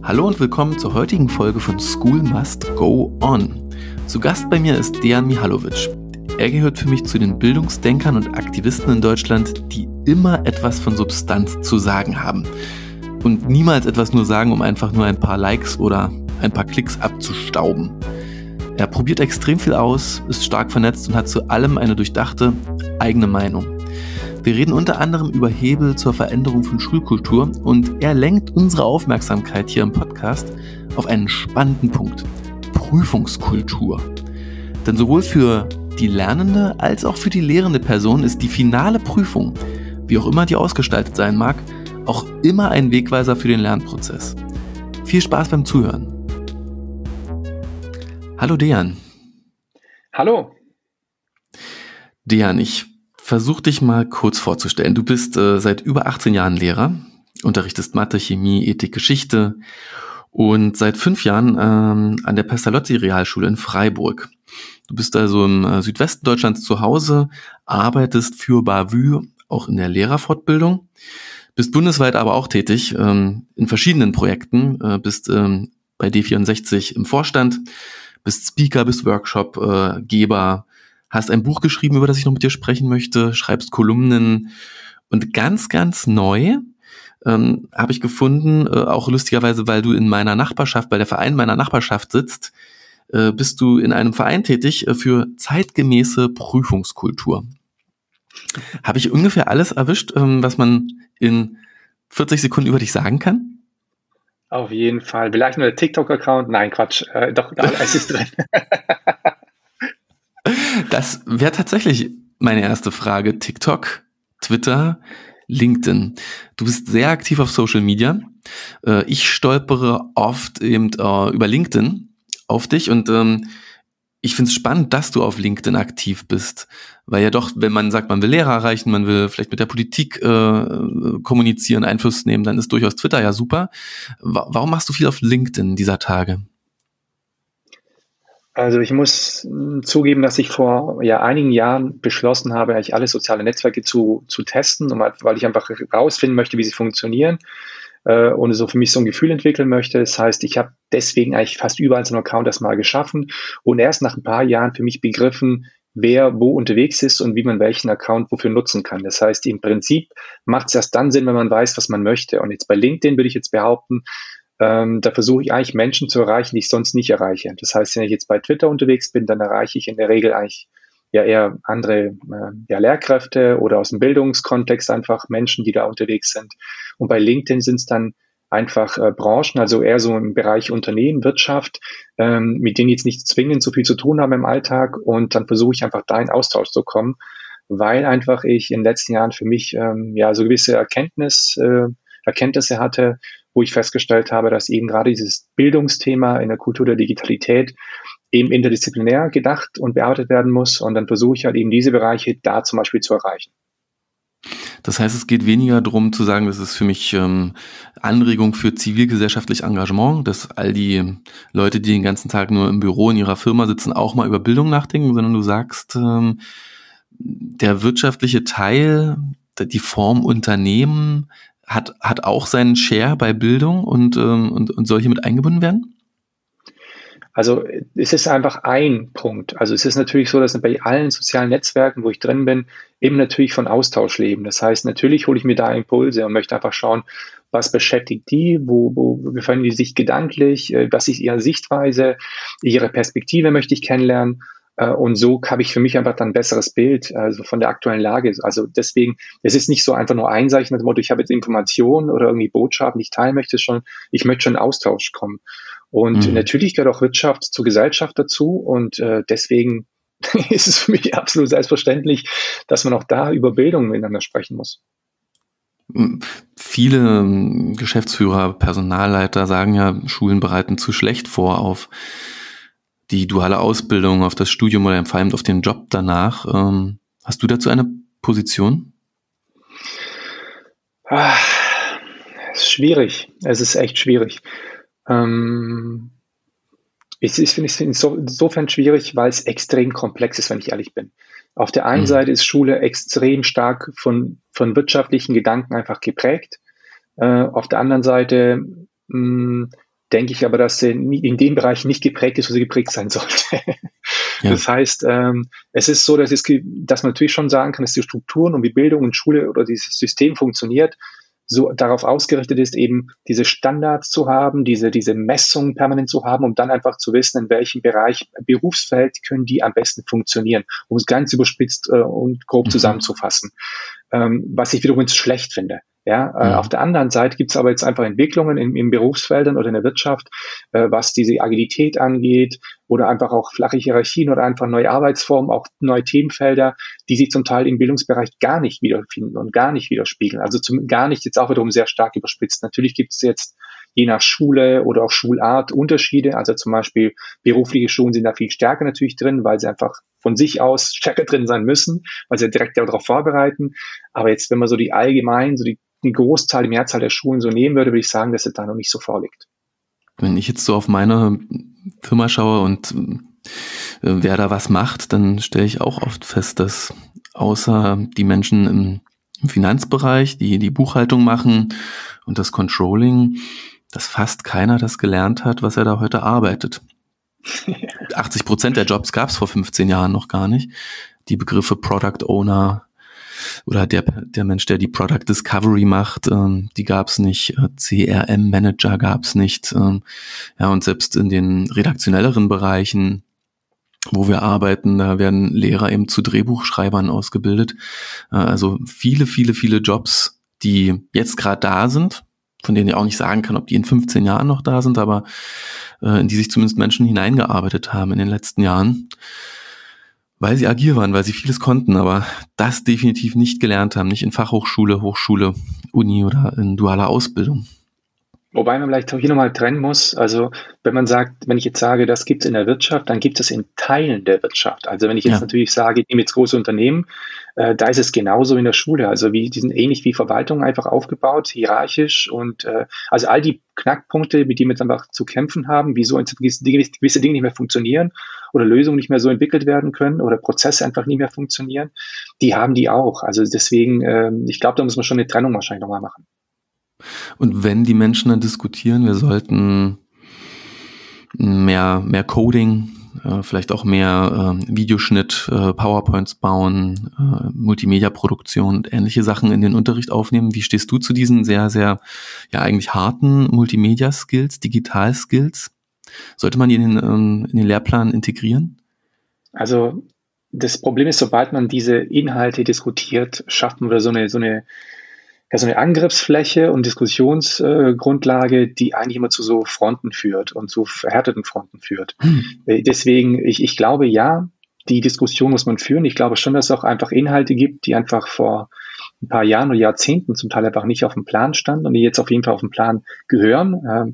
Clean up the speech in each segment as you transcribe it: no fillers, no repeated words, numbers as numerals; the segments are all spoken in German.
Hallo und willkommen zur heutigen Folge von School Must Go On. Zu Gast bei mir ist Dejan Mihalovic. Er gehört für mich zu den Bildungsdenkern und Aktivisten in Deutschland, die immer etwas von Substanz zu sagen haben. Und niemals etwas nur sagen, um einfach nur ein paar Likes oder ein paar Klicks abzustauben. Er probiert extrem viel aus, ist stark vernetzt und hat zu allem eine durchdachte eigene Meinung. Wir reden unter anderem über Hebel zur Veränderung von Schulkultur und er lenkt unsere Aufmerksamkeit hier im Podcast auf einen spannenden Punkt: Prüfungskultur. Denn sowohl für die lernende als auch für die lehrende Person ist die finale Prüfung, wie auch immer die ausgestaltet sein mag, auch immer ein Wegweiser für den Lernprozess. Viel Spaß beim Zuhören. Hallo Dejan. Hallo. Dejan, ich versuch dich mal kurz vorzustellen. Du bist seit über 18 Jahren Lehrer, unterrichtest Mathe, Chemie, Ethik, Geschichte und seit 5 Jahren an der Pestalozzi-Realschule in Freiburg. Du bist also im Südwesten Deutschlands zu Hause, arbeitest für Bavü auch in der Lehrerfortbildung, bist bundesweit aber auch tätig in verschiedenen Projekten, bist bei D64 im Vorstand, bist Speaker, bist Workshop-Geber, hast ein Buch geschrieben, über das ich noch mit dir sprechen möchte, schreibst Kolumnen und ganz, ganz neu habe ich gefunden, auch lustigerweise, weil du in meiner Nachbarschaft, bei der Verein meiner Nachbarschaft sitzt, bist du in einem Verein tätig für zeitgemäße Prüfungskultur. Habe ich ungefähr alles erwischt, was man in 40 Sekunden über dich sagen kann? Auf jeden Fall. Vielleicht nur der TikTok-Account? Nein, Quatsch. Doch, es ist drin. Das wäre tatsächlich meine erste Frage. TikTok, Twitter, LinkedIn. Du bist sehr aktiv auf Social Media. Ich stolpere oft eben über LinkedIn auf dich und ich finde es spannend, dass du auf LinkedIn aktiv bist, weil ja doch, wenn man sagt, man will Lehrer erreichen, man will vielleicht mit der Politik kommunizieren, Einfluss nehmen, dann ist durchaus Twitter ja super. Warum machst du viel auf LinkedIn dieser Tage? Also ich muss zugeben, dass ich vor einigen Jahren beschlossen habe, eigentlich alle soziale Netzwerke zu testen, weil ich einfach rausfinden möchte, wie sie funktionieren und so für mich so ein Gefühl entwickeln möchte. Das heißt, ich habe deswegen eigentlich fast überall so einen Account erstmal geschaffen und erst nach ein paar Jahren für mich begriffen, wer wo unterwegs ist und wie man welchen Account wofür nutzen kann. Das heißt, im Prinzip macht es erst dann Sinn, wenn man weiß, was man möchte. Und jetzt bei LinkedIn würde ich jetzt behaupten, da versuche ich eigentlich Menschen zu erreichen, die ich sonst nicht erreiche. Das heißt, wenn ich jetzt bei Twitter unterwegs bin, dann erreiche ich in der Regel eigentlich eher andere Lehrkräfte oder aus dem Bildungskontext einfach Menschen, die da unterwegs sind. Und bei LinkedIn sind es dann einfach Branchen, also eher so im Bereich Unternehmen, Wirtschaft, mit denen jetzt nicht zwingend so viel zu tun haben im Alltag. Und dann versuche ich einfach da in Austausch zu kommen, weil einfach ich in den letzten Jahren für mich so gewisse Erkenntnisse hatte, wo ich festgestellt habe, dass eben gerade dieses Bildungsthema in der Kultur der Digitalität eben interdisziplinär gedacht und bearbeitet werden muss. Und dann versuche ich halt eben diese Bereiche da zum Beispiel zu erreichen. Das heißt, es geht weniger darum zu sagen, das ist für mich Anregung für zivilgesellschaftlich Engagement, dass all die Leute, die den ganzen Tag nur im Büro in ihrer Firma sitzen, auch mal über Bildung nachdenken, sondern du sagst, der wirtschaftliche Teil, die Form Unternehmen, hat auch seinen Share bei Bildung und soll hier mit eingebunden werden? Also es ist einfach ein Punkt. Also es ist natürlich so, dass bei allen sozialen Netzwerken, wo ich drin bin, eben natürlich von Austausch leben. Das heißt, natürlich hole ich mir da Impulse und möchte einfach schauen, was beschäftigt die, wo befinden die sich gedanklich, was ist ihre Sichtweise, ihre Perspektive möchte ich kennenlernen. Und so habe ich für mich einfach dann ein besseres Bild also von der aktuellen Lage. Also deswegen, es ist nicht so einfach nur einseitig nach dem Motto, ich habe jetzt Informationen oder irgendwie Botschaften, die ich teilen möchte schon, ich möchte schon in Austausch kommen. Und natürlich gehört auch Wirtschaft zur Gesellschaft dazu und deswegen ist es für mich absolut selbstverständlich, dass man auch da über Bildung miteinander sprechen muss. Viele Geschäftsführer, Personalleiter sagen ja, Schulen bereiten zu schlecht vor auf die duale Ausbildung, auf das Studium oder vor allem auf den Job danach. Hast du dazu eine Position? Es ist schwierig. Es ist echt schwierig. Ich finde es insofern schwierig, weil es extrem komplex ist, wenn ich ehrlich bin. Auf der einen Seite ist Schule extrem stark von wirtschaftlichen Gedanken einfach geprägt. Auf der anderen Seite denke ich aber, dass sie in dem Bereich nicht geprägt ist, wo sie geprägt sein sollte. Ja. Das heißt, es ist so, dass man natürlich schon sagen kann, dass die Strukturen und wie Bildung und Schule oder dieses System funktioniert, so darauf ausgerichtet ist, eben diese Standards zu haben, diese Messungen permanent zu haben, um dann einfach zu wissen, in welchem Bereich, Berufsfeld können die am besten funktionieren, um es ganz überspitzt und grob zusammenzufassen. Was ich wiederum schlecht finde. Ja, auf der anderen Seite gibt es aber jetzt einfach Entwicklungen in Berufsfeldern oder in der Wirtschaft, was diese Agilität angeht oder einfach auch flache Hierarchien oder einfach neue Arbeitsformen, auch neue Themenfelder, die sich zum Teil im Bildungsbereich gar nicht wiederfinden und gar nicht widerspiegeln. Also gar nicht jetzt auch wiederum sehr stark überspitzt. Natürlich gibt es jetzt je nach Schule oder auch Schulart Unterschiede. Also zum Beispiel berufliche Schulen sind da viel stärker natürlich drin, weil sie einfach von sich aus stärker drin sein müssen, weil sie direkt darauf vorbereiten. Aber jetzt, wenn man so die allgemein, so die Großteil, die Mehrzahl der Schulen so nehmen würde, würde ich sagen, dass es da noch nicht so vorliegt. Wenn ich jetzt so auf meine Firma schaue und wer da was macht, dann stelle ich auch oft fest, dass außer die Menschen im Finanzbereich, die Buchhaltung machen und das Controlling, dass fast keiner das gelernt hat, was er da heute arbeitet. 80% der Jobs gab es vor 15 Jahren noch gar nicht. Die Begriffe Product Owner oder der Mensch, der die Product Discovery macht, die gab es nicht. CRM Manager gab es nicht. Ja, und selbst in den redaktionelleren Bereichen, wo wir arbeiten, da werden Lehrer eben zu Drehbuchschreibern ausgebildet. Also viele, viele, viele Jobs, die jetzt gerade da sind, von denen ich auch nicht sagen kann, ob die in 15 Jahren noch da sind, aber in die sich zumindest Menschen hineingearbeitet haben in den letzten Jahren, weil sie agil waren, weil sie vieles konnten, aber das definitiv nicht gelernt haben, nicht in Fachhochschule, Hochschule, Uni oder in dualer Ausbildung. Wobei man vielleicht auch hier nochmal trennen muss, also wenn ich jetzt sage, das gibt es in der Wirtschaft, dann gibt es in Teilen der Wirtschaft. Also wenn ich jetzt natürlich sage, ich nehme jetzt große Unternehmen, da ist es genauso wie in der Schule. Also die sind ähnlich wie Verwaltung einfach aufgebaut, hierarchisch und also all die Knackpunkte, mit denen wir jetzt einfach zu kämpfen haben, wieso gewisse Dinge nicht mehr funktionieren oder Lösungen nicht mehr so entwickelt werden können oder Prozesse einfach nicht mehr funktionieren, die haben die auch. Also deswegen, ich glaube, da muss man schon eine Trennung wahrscheinlich nochmal machen. Und wenn die Menschen dann diskutieren, wir sollten mehr Coding, vielleicht auch mehr Videoschnitt, PowerPoints bauen, Multimedia-Produktion und ähnliche Sachen in den Unterricht aufnehmen. Wie stehst du zu diesen sehr, sehr, ja eigentlich harten Multimedia-Skills, Digital-Skills? Sollte man die in den Lehrplan integrieren? Also das Problem ist, sobald man diese Inhalte diskutiert, schafft man wieder so eine Angriffsfläche und Diskussionsgrundlage, die eigentlich immer zu so Fronten führt und zu verhärteten Fronten führt. Deswegen, ich glaube, ja, die Diskussion muss man führen. Ich glaube schon, dass es auch einfach Inhalte gibt, die einfach vor ein paar Jahren oder Jahrzehnten zum Teil einfach nicht auf dem Plan standen und die jetzt auf jeden Fall auf den Plan gehören.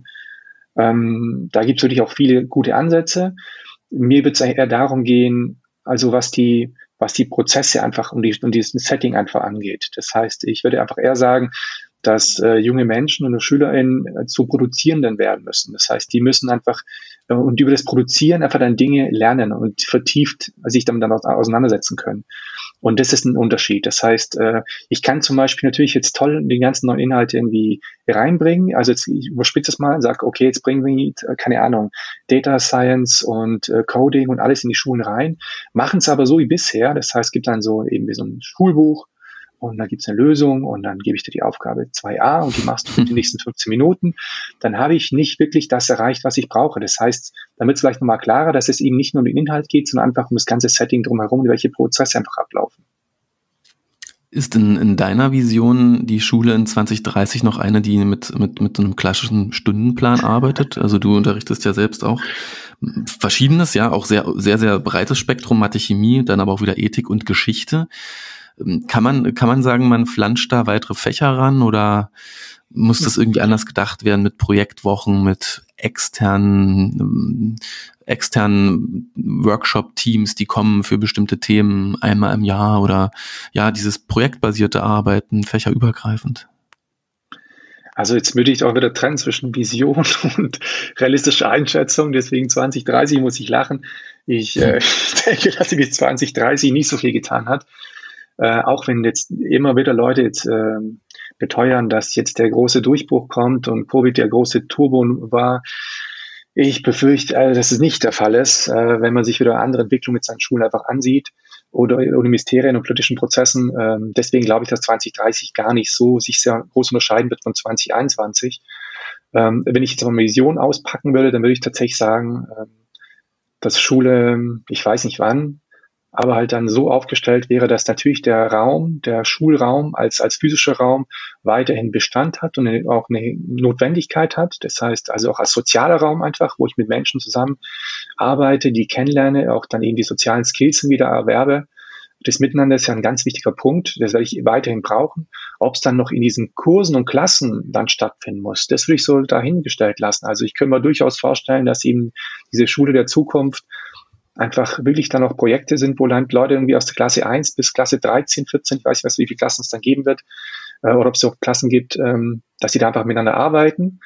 Da gibt es wirklich auch viele gute Ansätze. Mir wird es eher darum gehen, also was die Prozesse einfach und dieses Setting einfach angeht. Das heißt, ich würde einfach eher sagen, dass junge Menschen und SchülerInnen zu Produzierenden werden müssen. Das heißt, die müssen einfach und über das Produzieren einfach dann Dinge lernen und vertieft sich damit dann auseinandersetzen können. Und das ist ein Unterschied. Das heißt, ich kann zum Beispiel natürlich jetzt toll den ganzen neuen Inhalt irgendwie reinbringen. Also jetzt, ich überspitze es mal und sage, okay, jetzt bringen wir, keine Ahnung, Data Science und Coding und alles in die Schulen rein, machen es aber so wie bisher. Das heißt, es gibt dann so eben wie so ein Schulbuch, und dann gibt es eine Lösung und dann gebe ich dir die Aufgabe 2a und die machst du für die nächsten 15 Minuten. Dann habe ich nicht wirklich das erreicht, was ich brauche. Das heißt, dann wird es vielleicht nochmal klarer, dass es eben nicht nur um den Inhalt geht, sondern einfach um das ganze Setting drumherum, welche Prozesse einfach ablaufen. Ist in deiner Vision die Schule in 2030 noch eine, die mit so einem klassischen Stundenplan arbeitet? Also du unterrichtest ja selbst auch Verschiedenes, ja, auch sehr, sehr, sehr breites Spektrum, Mathe, Chemie, dann aber auch wieder Ethik und Geschichte. Kann man sagen, man flanscht da weitere Fächer ran oder muss das irgendwie anders gedacht werden mit Projektwochen, mit externen Workshop-Teams, die kommen für bestimmte Themen einmal im Jahr oder ja, dieses projektbasierte Arbeiten, fächerübergreifend? Also jetzt würde ich auch wieder trennen zwischen Vision und realistischer Einschätzung, deswegen 2030 muss ich lachen. Ich denke, dass sie bis 2030 nicht so viel getan hat. Auch wenn jetzt immer wieder Leute jetzt beteuern, dass jetzt der große Durchbruch kommt und Covid der große Turbo war. Ich befürchte, dass es nicht der Fall ist, wenn man sich wieder andere Entwicklungen mit seinen Schulen einfach ansieht oder Ministerien und politischen Prozessen. Deswegen glaube ich, dass 2030 gar nicht so sich sehr groß unterscheiden wird von 2021. Wenn ich jetzt mal eine Vision auspacken würde, dann würde ich tatsächlich sagen, dass Schule, ich weiß nicht wann, aber halt dann so aufgestellt wäre, dass natürlich der Raum, der Schulraum als physischer Raum weiterhin Bestand hat und auch eine Notwendigkeit hat. Das heißt also auch als sozialer Raum einfach, wo ich mit Menschen zusammen arbeite, die kennenlerne, auch dann eben die sozialen Skills wieder erwerbe. Das Miteinander ist ja ein ganz wichtiger Punkt, das werde ich weiterhin brauchen. Ob es dann noch in diesen Kursen und Klassen dann stattfinden muss, das würde ich so dahingestellt lassen. Also ich könnte mir durchaus vorstellen, dass eben diese Schule der Zukunft einfach wirklich dann auch Projekte sind, wo dann Leute irgendwie aus der Klasse 1 bis Klasse 13, 14, ich weiß nicht, wie viele Klassen es dann geben wird, oder ob es auch Klassen gibt, dass sie da einfach miteinander arbeiten,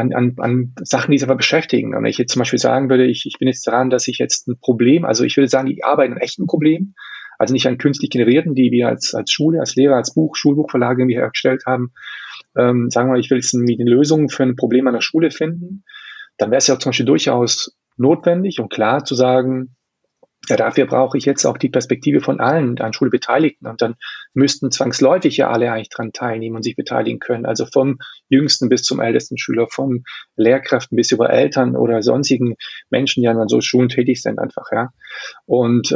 an Sachen, die sie aber beschäftigen. Und wenn ich jetzt zum Beispiel sagen würde, ich bin jetzt dran, dass ich jetzt ein Problem, also ich würde sagen, ich arbeite an echten Problemen, also nicht an künstlich generierten, die wir als Schule, als Lehrer, als Schulbuchverlage irgendwie hergestellt haben. Sagen wir mal, ich will jetzt irgendwie eine Lösung für ein Problem an der Schule finden, dann wäre es ja zum Beispiel durchaus notwendig und klar zu sagen, ja, dafür brauche ich jetzt auch die Perspektive von allen an Schule Beteiligten. Und dann müssten zwangsläufig ja alle eigentlich dran teilnehmen und sich beteiligen können. Also vom jüngsten bis zum ältesten Schüler, von Lehrkräften bis über Eltern oder sonstigen Menschen, die an so Schulen tätig sind einfach, ja. Und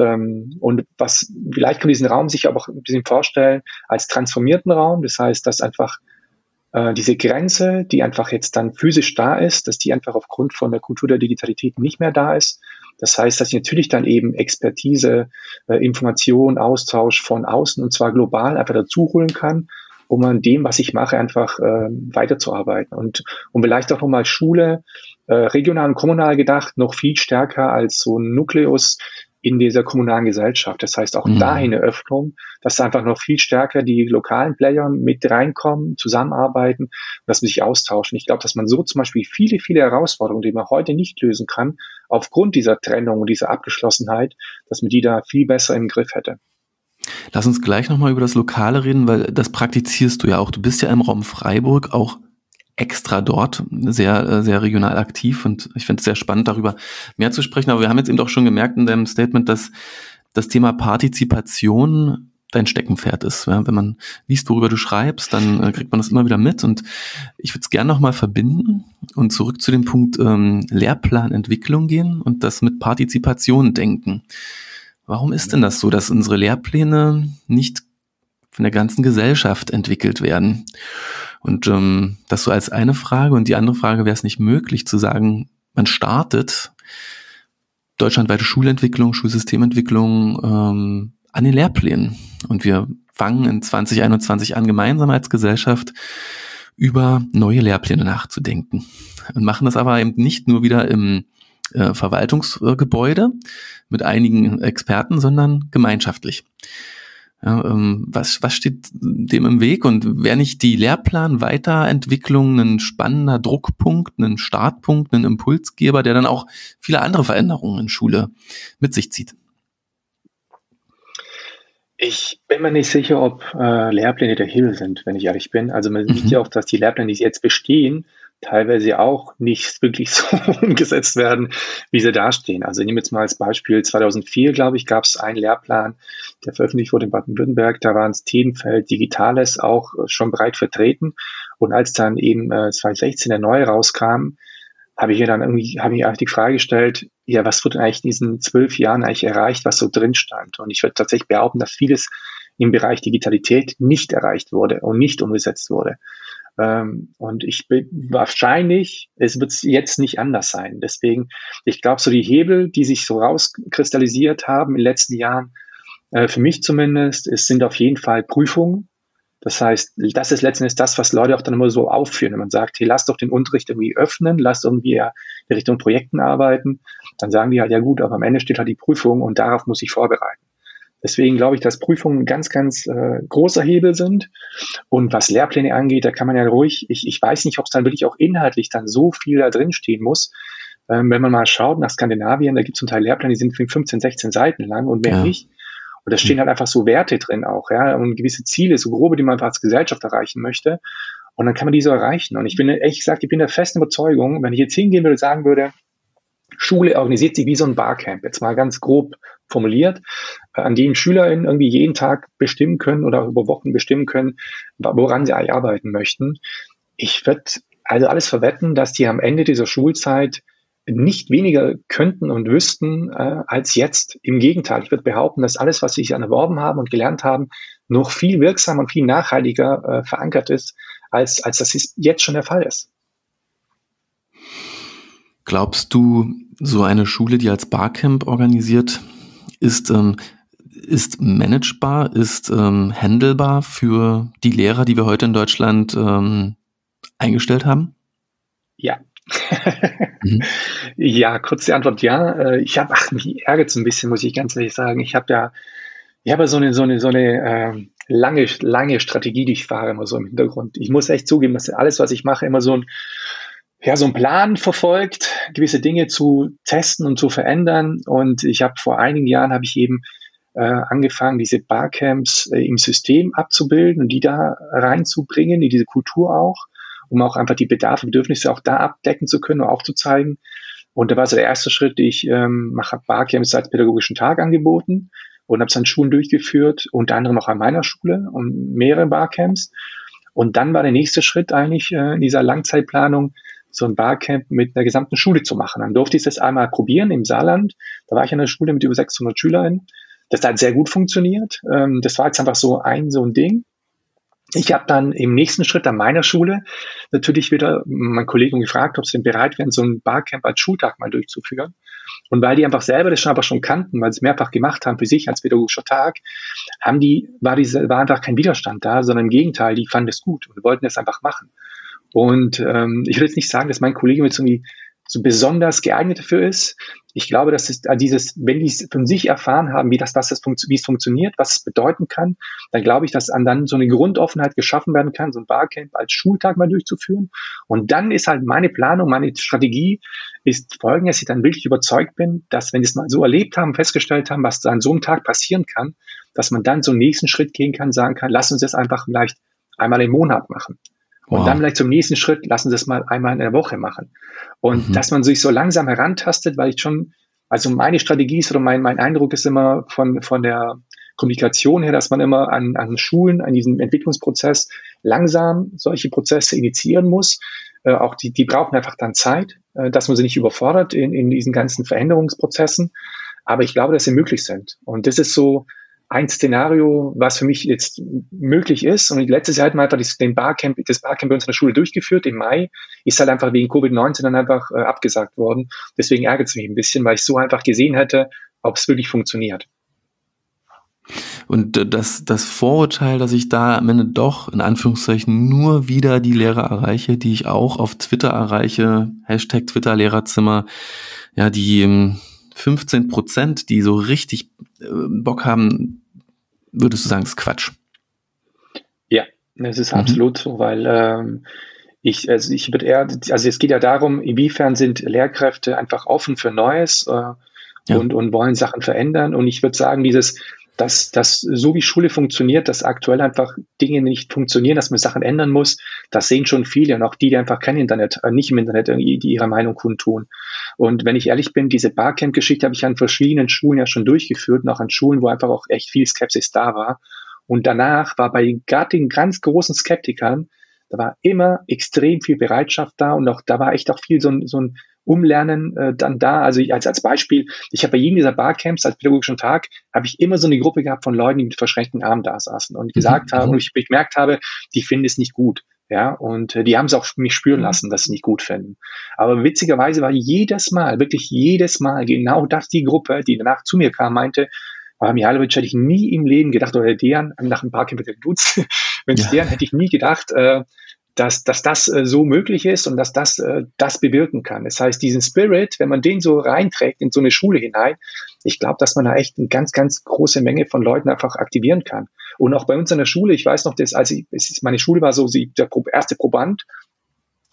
was, vielleicht kann man diesen Raum sich aber auch ein bisschen vorstellen als transformierten Raum. Das heißt, dass einfach diese Grenze, die einfach jetzt dann physisch da ist, dass die einfach aufgrund von der Kultur der Digitalität nicht mehr da ist. Das heißt, dass ich natürlich dann eben Expertise, Information, Austausch von außen und zwar global einfach dazu holen kann, um an dem, was ich mache, einfach weiterzuarbeiten. Und vielleicht auch nochmal Schule, regional und kommunal gedacht, noch viel stärker als so ein Nukleus in dieser kommunalen Gesellschaft. Das heißt auch dahin eine Öffnung, dass einfach noch viel stärker die lokalen Player mit reinkommen, zusammenarbeiten, dass man sich austauschen. Ich glaube, dass man so zum Beispiel viele, viele Herausforderungen, die man heute nicht lösen kann, aufgrund dieser Trennung und dieser Abgeschlossenheit, dass man die da viel besser im Griff hätte. Lass uns gleich nochmal über das Lokale reden, weil das praktizierst du ja auch. Du bist ja im Raum Freiburg auch extra dort, sehr, sehr regional aktiv und ich finde es sehr spannend, darüber mehr zu sprechen. Aber wir haben jetzt eben doch schon gemerkt in deinem Statement, dass das Thema Partizipation dein Steckenpferd ist. Ja, wenn man liest, worüber du schreibst, dann kriegt man das immer wieder mit und ich würde es gerne nochmal verbinden und zurück zu dem Punkt Lehrplanentwicklung gehen und das mit Partizipation denken. Warum ist denn das so, dass unsere Lehrpläne nicht von der ganzen Gesellschaft entwickelt werden? Und das so als eine Frage. Und die andere Frage, wäre es nicht möglich zu sagen, man startet deutschlandweite Schulentwicklung, Schulsystementwicklung an den Lehrplänen. Und wir fangen in 2021 an, gemeinsam als Gesellschaft über neue Lehrpläne nachzudenken. Und machen das aber eben nicht nur wieder im Verwaltungsgebäude mit einigen Experten, sondern gemeinschaftlich. Ja, was steht dem im Weg und wäre nicht die Lehrplan-Weiterentwicklung ein spannender Druckpunkt, ein Startpunkt, ein Impulsgeber, der dann auch viele andere Veränderungen in Schule mit sich zieht? Ich bin mir nicht sicher, ob Lehrpläne der Hebel sind, wenn ich ehrlich bin. Also man sieht ja auch, dass die Lehrpläne, die jetzt bestehen, teilweise auch nicht wirklich so umgesetzt werden, wie sie dastehen. Also ich nehme jetzt mal als Beispiel 2004, glaube ich, gab es einen Lehrplan, der veröffentlicht wurde in Baden-Württemberg. Da war das Themenfeld Digitales auch schon breit vertreten. Und als dann eben 2016 der neue rauskam, habe ich mir die Frage gestellt, ja, was wurde eigentlich in diesen 12 Jahren eigentlich erreicht, was so drin stand? Und ich würde tatsächlich behaupten, dass vieles im Bereich Digitalität nicht erreicht wurde und nicht umgesetzt wurde. Und wahrscheinlich, es wird jetzt nicht anders sein. Deswegen, ich glaube, so die Hebel, die sich so rauskristallisiert haben in den letzten Jahren, für mich zumindest, es sind auf jeden Fall Prüfungen. Das heißt, das ist letztendlich das, was Leute auch dann immer so aufführen. Wenn man sagt, hey, lass doch den Unterricht irgendwie öffnen, lass irgendwie in Richtung Projekten arbeiten, dann sagen die halt, ja gut, aber am Ende steht halt die Prüfung und darauf muss ich vorbereiten. Deswegen glaube ich, dass Prüfungen ein ganz, ganz großer Hebel sind. Und was Lehrpläne angeht, da kann man ja ruhig, ich weiß nicht, ob es dann wirklich auch inhaltlich dann so viel da drin stehen muss. Wenn man mal schaut nach Skandinavien, da gibt es zum Teil Lehrpläne, die sind 15, 16 Seiten lang und mehr nicht. Und da stehen halt einfach so Werte drin auch, ja, und gewisse Ziele, so grobe, die man einfach als Gesellschaft erreichen möchte. Und dann kann man die so erreichen. Und ich bin, ehrlich gesagt, ich bin der festen Überzeugung, wenn ich jetzt hingehen würde und sagen würde, Schule organisiert sich wie so ein Barcamp, jetzt mal ganz grob formuliert, an dem SchülerInnen irgendwie jeden Tag bestimmen können oder über Wochen bestimmen können, woran sie eigentlich arbeiten möchten. Ich würde also alles verwetten, dass die am Ende dieser Schulzeit nicht weniger könnten und wüssten als jetzt. Im Gegenteil, ich würde behaupten, dass alles, was sie sich erworben haben und gelernt haben, noch viel wirksamer und viel nachhaltiger verankert ist, als das jetzt schon der Fall ist. Glaubst du, so eine Schule, die als Barcamp organisiert, ist managebar, ist handelbar für die Lehrer, die wir heute in Deutschland eingestellt haben? Ja. Ja, kurze Antwort ja. Mich ärgert es ein bisschen, muss ich ganz ehrlich sagen. Ich habe so eine lange Strategie, die ich fahre, immer so im Hintergrund. Ich muss echt zugeben, dass alles, was ich mache, immer so ein Plan verfolgt, gewisse Dinge zu testen und zu verändern. Und ich habe vor einigen Jahren eben angefangen, diese Barcamps im System abzubilden und die da reinzubringen, in diese Kultur auch, um auch einfach die Bedarfe, Bedürfnisse auch da abdecken zu können und aufzuzeigen. Und da war so der erste Schritt, ich mache Barcamps als pädagogischen Tag angeboten und habe es an Schulen durchgeführt, unter anderem auch an meiner Schule und mehrere Barcamps. Und dann war der nächste Schritt eigentlich in dieser Langzeitplanung, so ein Barcamp mit einer gesamten Schule zu machen. Dann durfte ich das einmal probieren im Saarland. Da war ich an einer Schule mit über 600 SchülerInnen. Das hat sehr gut funktioniert. Das war jetzt einfach so ein Ding. Ich habe dann im nächsten Schritt an meiner Schule natürlich wieder meinen Kollegen gefragt, ob sie denn bereit wären, so ein Barcamp als Schultag mal durchzuführen. Und weil die einfach selber das schon kannten, weil sie es mehrfach gemacht haben für sich als pädagogischer Tag, war einfach kein Widerstand da, sondern im Gegenteil, die fanden es gut und wollten es einfach machen. Und ich will jetzt nicht sagen, dass mein Kollege jetzt irgendwie so besonders geeignet dafür ist. Ich glaube, dass es wenn die es von sich erfahren haben, wie es funktioniert, was es bedeuten kann, dann glaube ich, dass dann so eine Grundoffenheit geschaffen werden kann, so ein Barcamp als Schultag mal durchzuführen. Und dann ist halt meine Planung, meine Strategie ist folgendes, dass ich dann wirklich überzeugt bin, dass wenn sie es mal so erlebt haben, festgestellt haben, was da an so einem Tag passieren kann, dass man dann so einen nächsten Schritt gehen kann, sagen kann, lass uns das einfach vielleicht einmal im Monat machen. Und dann vielleicht zum nächsten Schritt, lassen Sie es mal einmal in der Woche machen. Und dass man sich so langsam herantastet, weil also meine Strategie ist oder mein Eindruck ist immer von der Kommunikation her, dass man immer an Schulen, an diesem Entwicklungsprozess langsam solche Prozesse initiieren muss. Auch die brauchen einfach dann Zeit, dass man sie nicht überfordert in diesen ganzen Veränderungsprozessen. Aber ich glaube, dass sie möglich sind. Und das ist so ein Szenario, was für mich jetzt möglich ist. Und letztes Jahr hatten wir einfach das Barcamp bei uns in der Schule durchgeführt. Im Mai ist halt einfach wegen Covid-19 dann einfach abgesagt worden. Deswegen ärgert es mich ein bisschen, weil ich so einfach gesehen hätte, ob es wirklich funktioniert. Und das Vorurteil, dass ich da am Ende doch in Anführungszeichen nur wieder die Lehrer erreiche, die ich auch auf Twitter erreiche, Hashtag Twitter Lehrerzimmer, ja, die 15%, die so richtig Bock haben, würdest du sagen, ist Quatsch? Ja, das ist absolut so, weil ich würde es geht ja darum, inwiefern sind Lehrkräfte einfach offen für Neues und wollen Sachen verändern. Und ich würde sagen, dass so wie Schule funktioniert, dass aktuell einfach Dinge nicht funktionieren, dass man Sachen ändern muss, das sehen schon viele und auch die einfach nicht im Internet die ihre Meinung kundtun. Und wenn ich ehrlich bin, diese Barcamp-Geschichte habe ich an verschiedenen Schulen ja schon durchgeführt und auch an Schulen, wo einfach auch echt viel Skepsis da war. Und danach war bei gerade den ganz großen Skeptikern, da war immer extrem viel Bereitschaft da und auch da war echt auch viel so ein Umlernen dann da. Also als Beispiel, ich habe bei jedem dieser Barcamps als pädagogischen Tag, habe ich immer so eine Gruppe gehabt von Leuten, die mit verschränkten Armen da saßen und gesagt haben, und ich gemerkt habe, die finden es nicht gut. Ja, und die haben es auch mich spüren lassen, dass sie nicht gut finden. Aber witzigerweise war wirklich jedes Mal genau das die Gruppe, die danach zu mir kam, meinte, Mihailovic, hätte ich nie im Leben gedacht, oder Dejan, nach dem Barcamp mit der Dudes, wenn es Dejan, hätte ich nie gedacht, dass das so möglich ist und dass das bewirken kann. Das heißt, diesen Spirit, wenn man den so reinträgt in so eine Schule hinein, ich glaube, dass man da echt eine ganz, ganz große Menge von Leuten einfach aktivieren kann. Und auch bei uns in der Schule, ich weiß noch, meine Schule war so der erste Proband,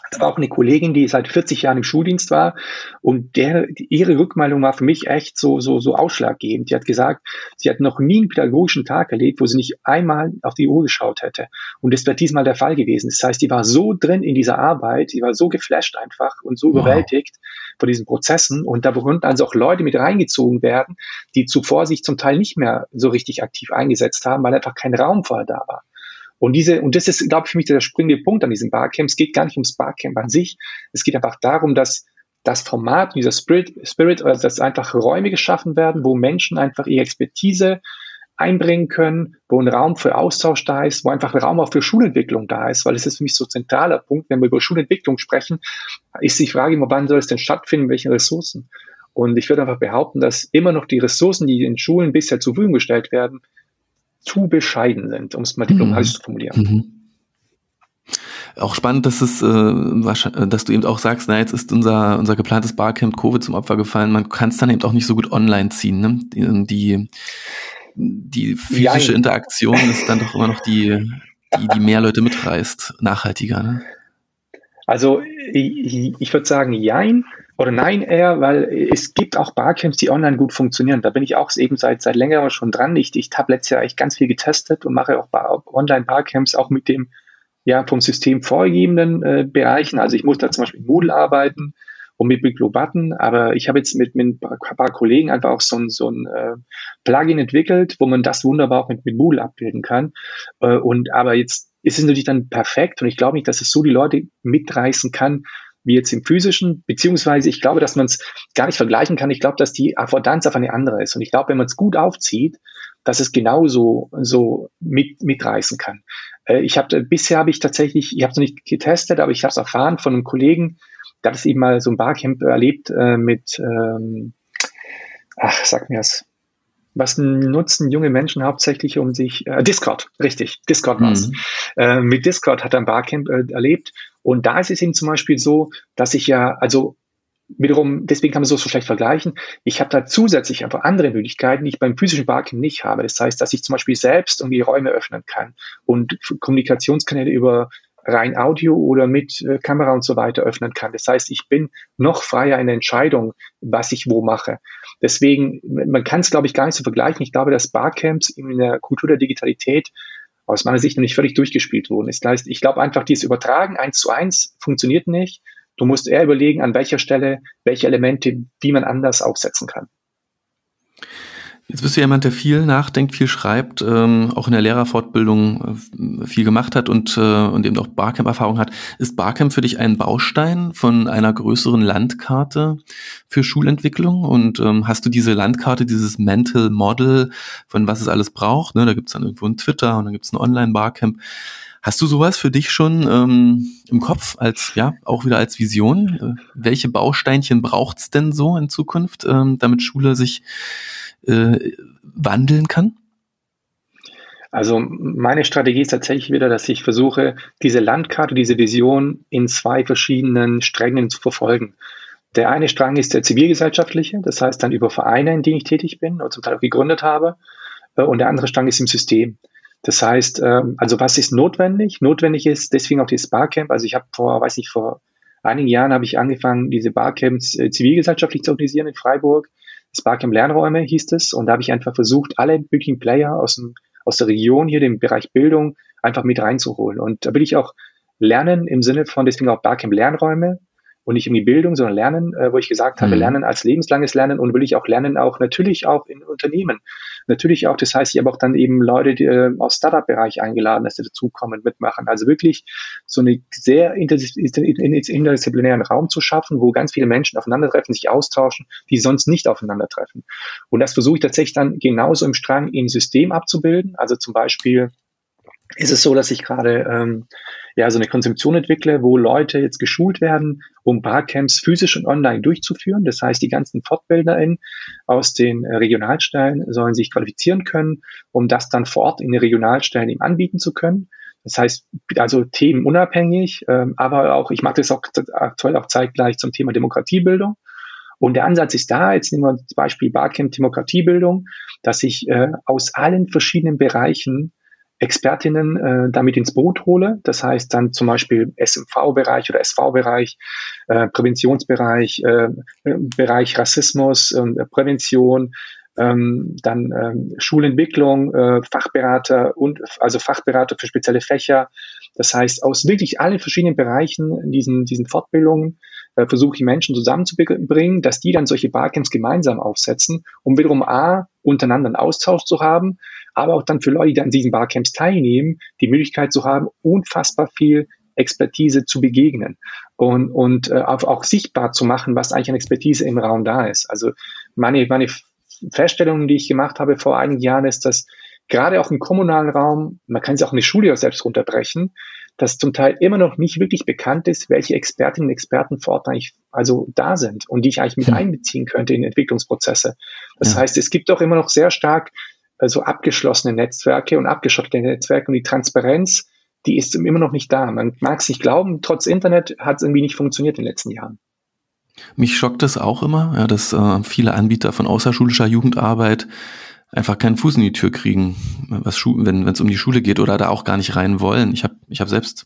Das war auch eine Kollegin, die seit 40 Jahren im Schuldienst war und ihre Rückmeldung war für mich echt so ausschlaggebend. Die hat gesagt, sie hat noch nie einen pädagogischen Tag erlebt, wo sie nicht einmal auf die Uhr geschaut hätte. Und das wäre diesmal der Fall gewesen. Das heißt, die war so drin in dieser Arbeit, die war so geflasht einfach und so überwältigt von diesen Prozessen. Und da konnten also auch Leute mit reingezogen werden, die zuvor sich zum Teil nicht mehr so richtig aktiv eingesetzt haben, weil einfach kein Raum vorher da war. Und das ist, glaube ich, für mich der springende Punkt an diesem Barcamp. Es geht gar nicht ums Barcamp an sich. Es geht einfach darum, dass das Format, dieser Spirit, also dass einfach Räume geschaffen werden, wo Menschen einfach ihre Expertise einbringen können, wo ein Raum für Austausch da ist, wo einfach ein Raum auch für Schulentwicklung da ist, weil es ist für mich so ein zentraler Punkt, wenn wir über Schulentwicklung sprechen, ist die Frage immer, wann soll es denn stattfinden, welche Ressourcen? Und ich würde einfach behaupten, dass immer noch die Ressourcen, die in Schulen bisher zur Verfügung gestellt werden, zu bescheiden sind, um es mal diplomatisch zu formulieren. Mhm. Auch spannend, dass dass du eben auch sagst, na, jetzt ist unser geplantes Barcamp Covid zum Opfer gefallen. Man kann es dann eben auch nicht so gut online ziehen, ne? Die physische Interaktion ist dann doch immer noch die mehr Leute mitreißt, nachhaltiger, ne? Also ich würde sagen, jein oder nein eher, weil es gibt auch Barcamps, die online gut funktionieren. Da bin ich auch eben seit längerem schon dran. Ich habe letztes Jahr echt ganz viel getestet und mache auch Online-Barcamps auch mit dem vom System vorgegebenen Bereichen. Also ich muss da zum Beispiel mit Moodle arbeiten und mit Biglo-Button, aber ich habe jetzt mit ein paar Kollegen einfach auch so ein Plugin entwickelt, wo man das wunderbar auch mit Moodle abbilden kann. Aber jetzt ist es natürlich dann perfekt und ich glaube nicht, dass es so die Leute mitreißen kann, wie jetzt im physischen, beziehungsweise ich glaube, dass man es gar nicht vergleichen kann. Ich glaube, dass die Affordanz auf eine andere ist. Und ich glaube, wenn man es gut aufzieht, dass es genauso so mitreißen kann. Bisher habe ich tatsächlich, ich habe es noch nicht getestet, aber ich habe es erfahren von einem Kollegen, der hat es eben mal so ein Barcamp erlebt sag mir es. Was nutzen junge Menschen hauptsächlich um sich? Discord, richtig, Discord war's. Mit Discord hat er ein Barcamp erlebt und da ist es eben zum Beispiel so, dass ich wiederum, deswegen kann man so schlecht vergleichen, ich habe da zusätzlich einfach andere Möglichkeiten, die ich beim physischen Barcamp nicht habe. Das heißt, dass ich zum Beispiel selbst irgendwie Räume öffnen kann und Kommunikationskanäle über rein Audio oder mit Kamera und so weiter öffnen kann. Das heißt, ich bin noch freier in der Entscheidung, was ich wo mache. Deswegen, man kann es, glaube ich, gar nicht so vergleichen. Ich glaube, dass Barcamps in der Kultur der Digitalität aus meiner Sicht noch nicht völlig durchgespielt wurden. Das heißt, ich glaube einfach, dieses Übertragen 1:1 funktioniert nicht. Du musst eher überlegen, an welcher Stelle, welche Elemente, wie man anders aufsetzen kann. Jetzt bist du jemand, der viel nachdenkt, viel schreibt, auch in der Lehrerfortbildung viel gemacht hat und eben auch Barcamp-Erfahrung hat. Ist Barcamp für dich ein Baustein von einer größeren Landkarte für Schulentwicklung? Und hast du diese Landkarte, dieses Mental Model, von was es alles braucht? Ne, da gibt's dann irgendwo ein Twitter und dann gibt's ein Online-Barcamp. Hast du sowas für dich schon im Kopf, auch wieder als Vision? Welche Bausteinchen braucht's denn so in Zukunft, damit Schule sich wandeln kann? Also meine Strategie ist tatsächlich wieder, dass ich versuche, diese Landkarte, diese Vision in 2 verschiedenen Strängen zu verfolgen. Der eine Strang ist der zivilgesellschaftliche, das heißt dann über Vereine, in denen ich tätig bin und zum Teil auch gegründet habe. Und der andere Strang ist im System. Das heißt, was ist notwendig? Notwendig ist deswegen auch dieses Barcamp. Also ich habe vor einigen Jahren habe ich angefangen, diese Barcamps zivilgesellschaftlich zu organisieren in Freiburg. Das Barcamp Lernräume hieß es. Und da habe ich einfach versucht, alle möglichen Player aus der Region hier, dem Bereich Bildung, einfach mit reinzuholen. Und da will ich auch lernen im Sinne von, deswegen auch Barcamp Lernräume und nicht irgendwie Bildung, sondern Lernen, wo ich gesagt habe, Lernen als lebenslanges Lernen und will ich auch lernen, natürlich auch in Unternehmen. Natürlich auch, das heißt, ich habe auch dann eben Leute, die aus Startup-Bereich eingeladen, dass sie dazukommen, mitmachen. Also wirklich so eine sehr interdisziplinären Raum zu schaffen, wo ganz viele Menschen aufeinandertreffen, sich austauschen, die sonst nicht aufeinandertreffen. Und das versuche ich tatsächlich dann genauso im Strang im System abzubilden. Also zum Beispiel ist es so, dass ich gerade so eine Konzeption entwickle, wo Leute jetzt geschult werden, um Barcamps physisch und online durchzuführen. Das heißt, die ganzen FortbildnerInnen aus den Regionalstellen sollen sich qualifizieren können, um das dann vor Ort in den Regionalstellen eben anbieten zu können. Das heißt, also themenunabhängig, aber auch, ich mache das auch aktuell auch zeitgleich zum Thema Demokratiebildung. Und der Ansatz ist da, jetzt nehmen wir zum Beispiel Barcamp Demokratiebildung, dass ich aus allen verschiedenen Bereichen Expertinnen damit ins Boot hole. Das heißt dann zum Beispiel SMV-Bereich oder SV-Bereich, Präventionsbereich, Bereich Rassismus, Prävention, dann Schulentwicklung, Fachberater also Fachberater für spezielle Fächer. Das heißt, aus wirklich allen verschiedenen Bereichen in diesen Fortbildungen versuche ich Menschen zusammenzubringen, dass die dann solche Barcamps gemeinsam aufsetzen, um wiederum untereinander einen Austausch zu haben, aber auch dann für Leute, die an diesen Barcamps teilnehmen, die Möglichkeit zu haben, unfassbar viel Expertise zu begegnen und auch sichtbar zu machen, was eigentlich an Expertise im Raum da ist. Also meine Feststellung, die ich gemacht habe vor einigen Jahren, ist, dass gerade auch im kommunalen Raum, man kann es auch in die Schule selbst runterbrechen, dass zum Teil immer noch nicht wirklich bekannt ist, welche Expertinnen und Experten vor Ort eigentlich also da sind und die ich eigentlich mit einbeziehen könnte in Entwicklungsprozesse. Das heißt, es gibt auch immer noch sehr stark so abgeschlossene Netzwerke und abgeschottete Netzwerke und die Transparenz, die ist immer noch nicht da. Man mag es nicht glauben, trotz Internet hat es irgendwie nicht funktioniert in den letzten Jahren. Mich schockt es auch immer, ja, dass viele Anbieter von außerschulischer Jugendarbeit einfach keinen Fuß in die Tür kriegen, wenn es um die Schule geht oder da auch gar nicht rein wollen. Ich hab selbst,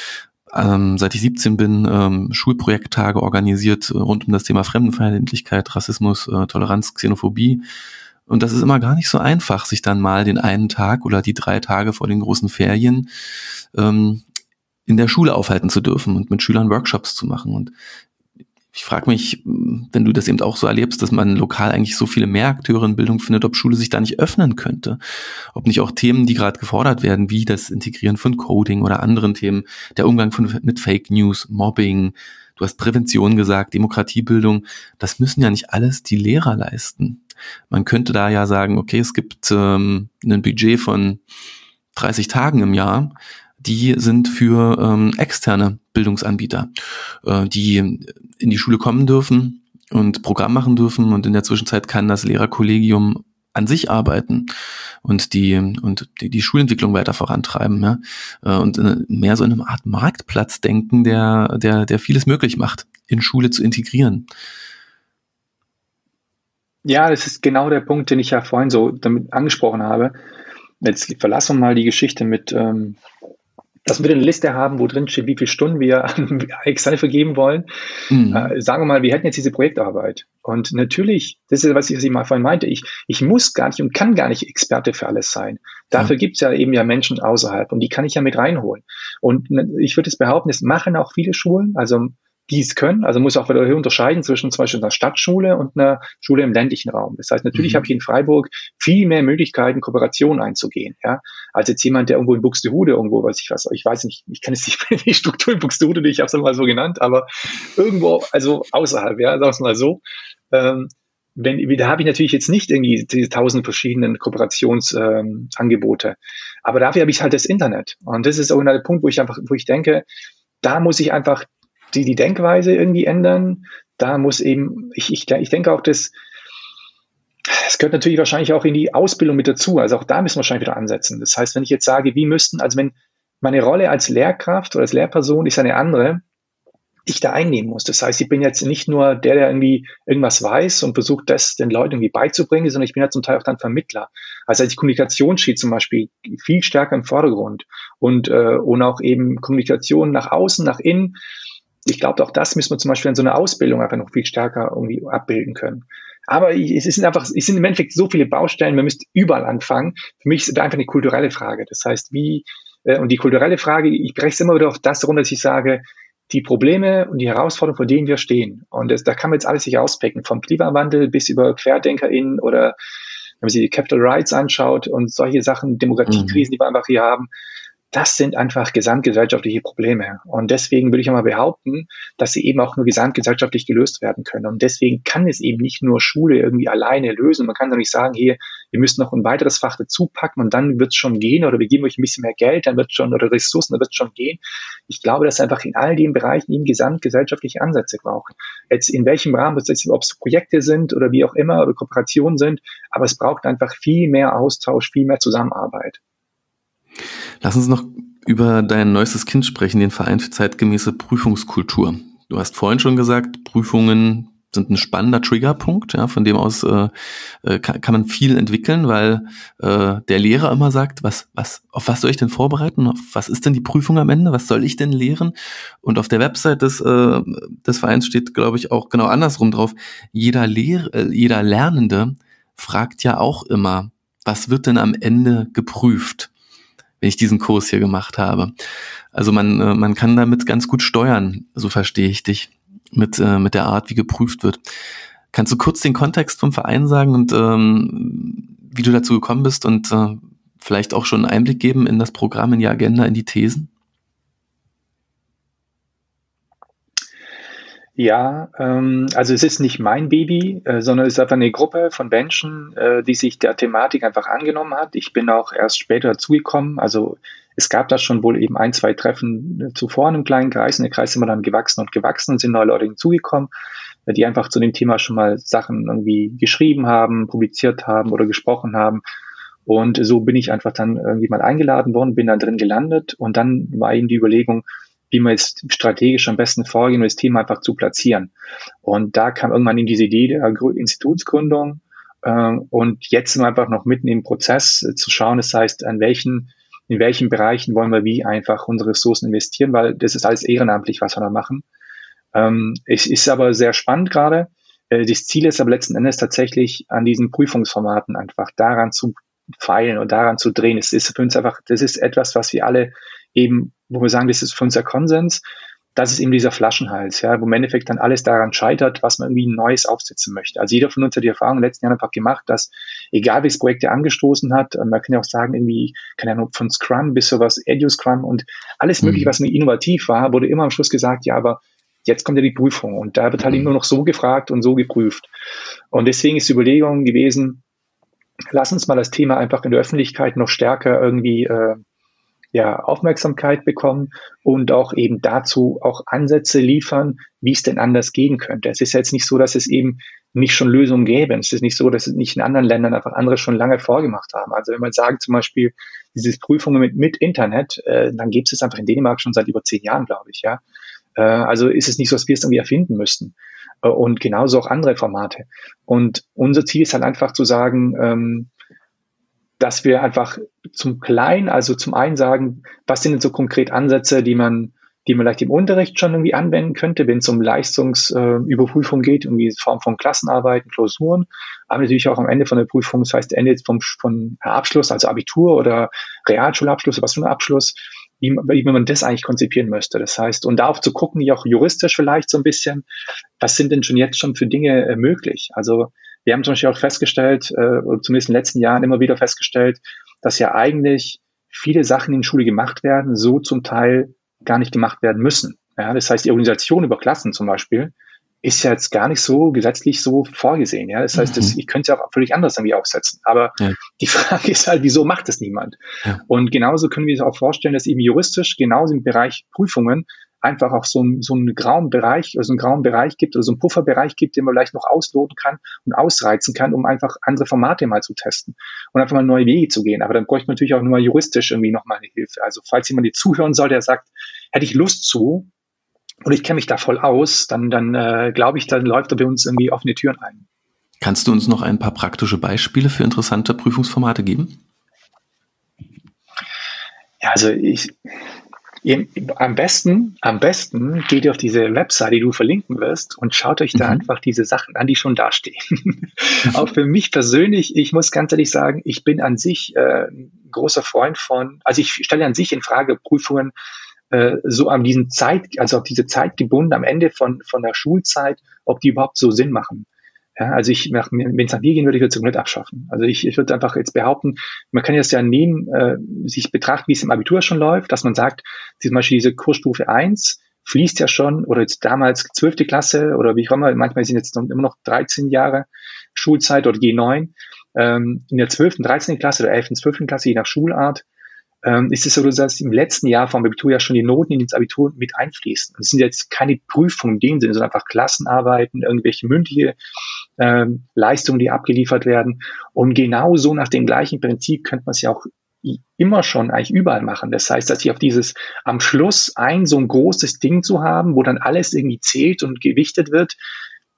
seit ich 17 bin, Schulprojekttage organisiert rund um das Thema Fremdenfeindlichkeit, Rassismus, Toleranz, Xenophobie. Und das ist immer gar nicht so einfach, sich dann mal den einen Tag oder die 3 Tage vor den großen Ferien in der Schule aufhalten zu dürfen und mit Schülern Workshops zu machen. Und ich frage mich, wenn du das eben auch so erlebst, dass man lokal eigentlich so viele mehr Akteure in Bildung findet, ob Schule sich da nicht öffnen könnte. Ob nicht auch Themen, die gerade gefordert werden, wie das Integrieren von Coding oder anderen Themen, der Umgang mit Fake News, Mobbing, du hast Prävention gesagt, Demokratiebildung, das müssen ja nicht alles die Lehrer leisten. Man könnte da ja sagen, okay, es gibt ein Budget von 30 Tagen im Jahr, die sind für externe Bildungsanbieter, die in die Schule kommen dürfen und Programm machen dürfen und in der Zwischenzeit kann das Lehrerkollegium an sich arbeiten und die Schulentwicklung weiter vorantreiben, ja, und mehr so in einer Art Marktplatz denken, der vieles möglich macht, in Schule zu integrieren. Ja, das ist genau der Punkt, den ich ja vorhin so damit angesprochen habe. Jetzt verlassen wir mal die Geschichte mit, dass wir eine Liste haben, wo drin steht, wie viele Stunden wir an Externe vergeben wollen. Sagen wir mal, wir hätten jetzt diese Projektarbeit. Und natürlich, das ist, was ich mal vorhin meinte, ich muss gar nicht und kann gar nicht Experte für alles sein. Dafür gibt es ja eben Menschen außerhalb und die kann ich ja mit reinholen. Und ich würde es behaupten, es machen auch viele Schulen, also die es können, also muss auch wieder unterscheiden zwischen zum Beispiel einer Stadtschule und einer Schule im ländlichen Raum. Das heißt, natürlich habe ich in Freiburg viel mehr Möglichkeiten, Kooperationen einzugehen, ja, als jetzt jemand, der irgendwo in Buxtehude ich weiß nicht, ich kenne jetzt nicht die Struktur in Buxtehude, ich habe es mal so genannt, aber irgendwo, also außerhalb, ja, sagen wir es mal so, da habe ich natürlich jetzt nicht irgendwie diese 1000 verschiedenen Kooperationsangebote, aber dafür habe ich halt das Internet und das ist auch der Punkt, wo ich denke, da muss ich einfach die Denkweise irgendwie ändern. Da muss eben, ich denke auch, es gehört natürlich wahrscheinlich auch in die Ausbildung mit dazu. Also auch da müssen wir wahrscheinlich wieder ansetzen. Das heißt, wenn ich jetzt sage, wenn meine Rolle als Lehrkraft oder als Lehrperson ist eine andere, ich da einnehmen muss. Das heißt, ich bin jetzt nicht nur der irgendwie irgendwas weiß und versucht, das den Leuten irgendwie beizubringen, sondern ich bin ja zum Teil auch dann Vermittler. Also die Kommunikation steht zum Beispiel viel stärker im Vordergrund und auch eben Kommunikation nach außen, nach innen. Ich glaube, auch das müssen wir zum Beispiel in so einer Ausbildung einfach noch viel stärker irgendwie abbilden können. Aber es sind im Endeffekt so viele Baustellen, man müsste überall anfangen. Für mich ist es einfach eine kulturelle Frage. Das heißt, und die kulturelle Frage, ich breche es immer wieder auf das runter, dass ich sage, die Probleme und die Herausforderungen, vor denen wir stehen. Und da kann man jetzt alles sich auspicken, vom Klimawandel bis über QuerdenkerInnen oder wenn man sich die Capital Rights anschaut und solche Sachen, Demokratiekrisen, die wir einfach hier haben. Das sind einfach gesamtgesellschaftliche Probleme. Und deswegen würde ich einmal behaupten, dass sie eben auch nur gesamtgesellschaftlich gelöst werden können. Und deswegen kann es eben nicht nur Schule irgendwie alleine lösen. Man kann doch nicht sagen, hier, wir müssen noch ein weiteres Fach dazu packen und dann wird es schon gehen oder wir geben euch ein bisschen mehr Geld, dann wird es schon, oder Ressourcen, dann wird es schon gehen. Ich glaube, dass einfach in all den Bereichen eben gesamtgesellschaftliche Ansätze brauchen. Jetzt in welchem Rahmen, ob es Projekte sind oder wie auch immer oder Kooperationen sind, aber es braucht einfach viel mehr Austausch, viel mehr Zusammenarbeit. Lass uns noch über dein neuestes Kind sprechen, den Verein für zeitgemäße Prüfungskultur. Du hast vorhin schon gesagt, Prüfungen sind ein spannender Triggerpunkt, ja, von dem aus kann man viel entwickeln, weil der Lehrer immer sagt, auf was soll ich denn vorbereiten? Auf was ist denn die Prüfung am Ende? Was soll ich denn lehren? Und auf der Website des Vereins steht, glaube ich, auch genau andersrum drauf. Jeder Lernende fragt ja auch immer, was wird denn am Ende geprüft, wenn ich diesen Kurs hier gemacht habe? Also man kann damit ganz gut steuern, so verstehe ich dich, mit der Art, wie geprüft wird. Kannst du kurz den Kontext vom Verein sagen und wie du dazu gekommen bist und vielleicht auch schon einen Einblick geben in das Programm, in die Agenda, in die Thesen? Ja, also es ist nicht mein Baby, sondern es ist einfach eine Gruppe von Menschen, die sich der Thematik einfach angenommen hat. Ich bin auch erst später dazugekommen. Also es gab da schon wohl eben 1, 2 Treffen zuvor in einem kleinen Kreis. Und der Kreis ist immer dann gewachsen und sind neue Leute hinzugekommen, die einfach zu dem Thema schon mal Sachen irgendwie geschrieben haben, publiziert haben oder gesprochen haben. Und so bin ich einfach dann irgendwie mal eingeladen worden, bin da drin gelandet. Und dann war eben die Überlegung, wie man jetzt strategisch am besten vorgehen, um das Thema einfach zu platzieren. Und da kam irgendwann in diese Idee der Institutsgründung. Und jetzt sind wir einfach noch mitten im Prozess zu schauen, das heißt, in welchen Bereichen wollen wir wie einfach unsere Ressourcen investieren, weil das ist alles ehrenamtlich, was wir da machen. Es ist aber sehr spannend gerade. Das Ziel ist aber letzten Endes tatsächlich an diesen Prüfungsformaten einfach daran zu feilen und daran zu drehen. Es ist für uns einfach, das ist etwas, was wir alle eben, wo wir sagen, das ist für uns der Konsens, das ist eben dieser Flaschenhals, ja, wo im Endeffekt dann alles daran scheitert, was man irgendwie Neues aufsetzen möchte. Also jeder von uns hat die Erfahrung in den letzten Jahren einfach gemacht, dass egal welches Projekt er angestoßen hat, man kann ja auch sagen, irgendwie, keine Ahnung, von Scrum bis sowas, Edu-Scrum und alles mögliche, was irgendwie innovativ war, wurde immer am Schluss gesagt, ja, aber jetzt kommt ja die Prüfung und da wird halt immer noch so gefragt und so geprüft. Und deswegen ist die Überlegung gewesen, lass uns mal das Thema einfach in der Öffentlichkeit noch stärker irgendwie Aufmerksamkeit bekommen und auch eben dazu auch Ansätze liefern, wie es denn anders gehen könnte. Es ist jetzt nicht so, dass es eben nicht schon Lösungen gäbe. Es ist nicht so, dass es nicht in anderen Ländern einfach andere schon lange vorgemacht haben. Also wenn man sagt zum Beispiel, dieses Prüfungen mit Internet, dann gibt es einfach in Dänemark schon seit über 10 Jahren, glaube ich, ja. Also ist es nicht so, dass wir es irgendwie erfinden müssten. Und genauso auch andere Formate. Und unser Ziel ist halt einfach zu sagen, dass wir einfach zum einen sagen, was sind denn so konkret Ansätze, die man vielleicht im Unterricht schon irgendwie anwenden könnte, wenn es um Leistungsüberprüfung geht, irgendwie in Form von Klassenarbeiten, Klausuren, aber natürlich auch am Ende von der Prüfung, das heißt Ende von Abschluss, also Abitur oder Realschulabschluss oder was für ein Abschluss, wie man das eigentlich konzipieren müsste. Das heißt, und darauf zu gucken, die auch juristisch vielleicht so ein bisschen, was sind denn jetzt schon für Dinge möglich? Also wir haben zum Beispiel auch festgestellt, oder zumindest in den letzten Jahren immer wieder festgestellt, dass ja eigentlich viele Sachen in der Schule gemacht werden, so zum Teil gar nicht gemacht werden müssen. Ja, das heißt, die Organisation über Klassen zum Beispiel ist ja jetzt gar nicht so gesetzlich so vorgesehen. Ja, das heißt, ich könnte es ja auch völlig anders irgendwie aufsetzen. Aber die Frage ist halt, wieso macht das niemand? Ja. Und genauso können wir uns auch vorstellen, dass eben juristisch genauso im Bereich Prüfungen einfach auch so einen grauen Bereich, also einen grauen Bereich gibt oder so einen Pufferbereich gibt, den man vielleicht noch ausloten kann und ausreizen kann, um einfach andere Formate mal zu testen und einfach mal neue Wege zu gehen. Aber dann bräuchte man natürlich auch nur mal juristisch irgendwie nochmal eine Hilfe. Also falls jemand hier zuhören soll, der sagt, hätte ich Lust zu und ich kenne mich da voll aus, dann glaube ich, dann läuft da bei uns irgendwie offene Türen ein. Kannst du uns noch ein paar praktische Beispiele für interessante Prüfungsformate geben? Ja, also am besten geht ihr auf diese Website, die du verlinken wirst und schaut euch da einfach diese Sachen an, die schon da stehen. Auch für mich persönlich, ich muss ganz ehrlich sagen, ich bin an sich ein großer Freund also ich stelle an sich in Frage Prüfungen so an auf diese Zeit gebunden am Ende von der Schulzeit, ob die überhaupt so Sinn machen. Ja, also wenn es nach mir gehen würde, ich würde es komplett abschaffen. Also ich würde einfach jetzt behaupten, man kann das ja sich betrachten, wie es im Abitur schon läuft, dass man sagt, zum Beispiel diese Kursstufe 1 fließt ja schon, oder jetzt damals 12. Klasse oder wie auch immer, manchmal sind jetzt immer noch 13 Jahre Schulzeit oder G9, in der 12., 13. Klasse oder 11., 12. Klasse, je nach Schulart, ist es so, dass im letzten Jahr vom Abitur ja schon die Noten in das Abitur mit einfließen. Das sind jetzt keine Prüfungen in dem Sinne, sondern einfach Klassenarbeiten, irgendwelche mündliche Leistungen, die abgeliefert werden. Und genauso nach dem gleichen Prinzip könnte man es ja auch immer schon eigentlich überall machen. Das heißt, dass ich auf dieses am Schluss so ein großes Ding zu haben, wo dann alles irgendwie zählt und gewichtet wird,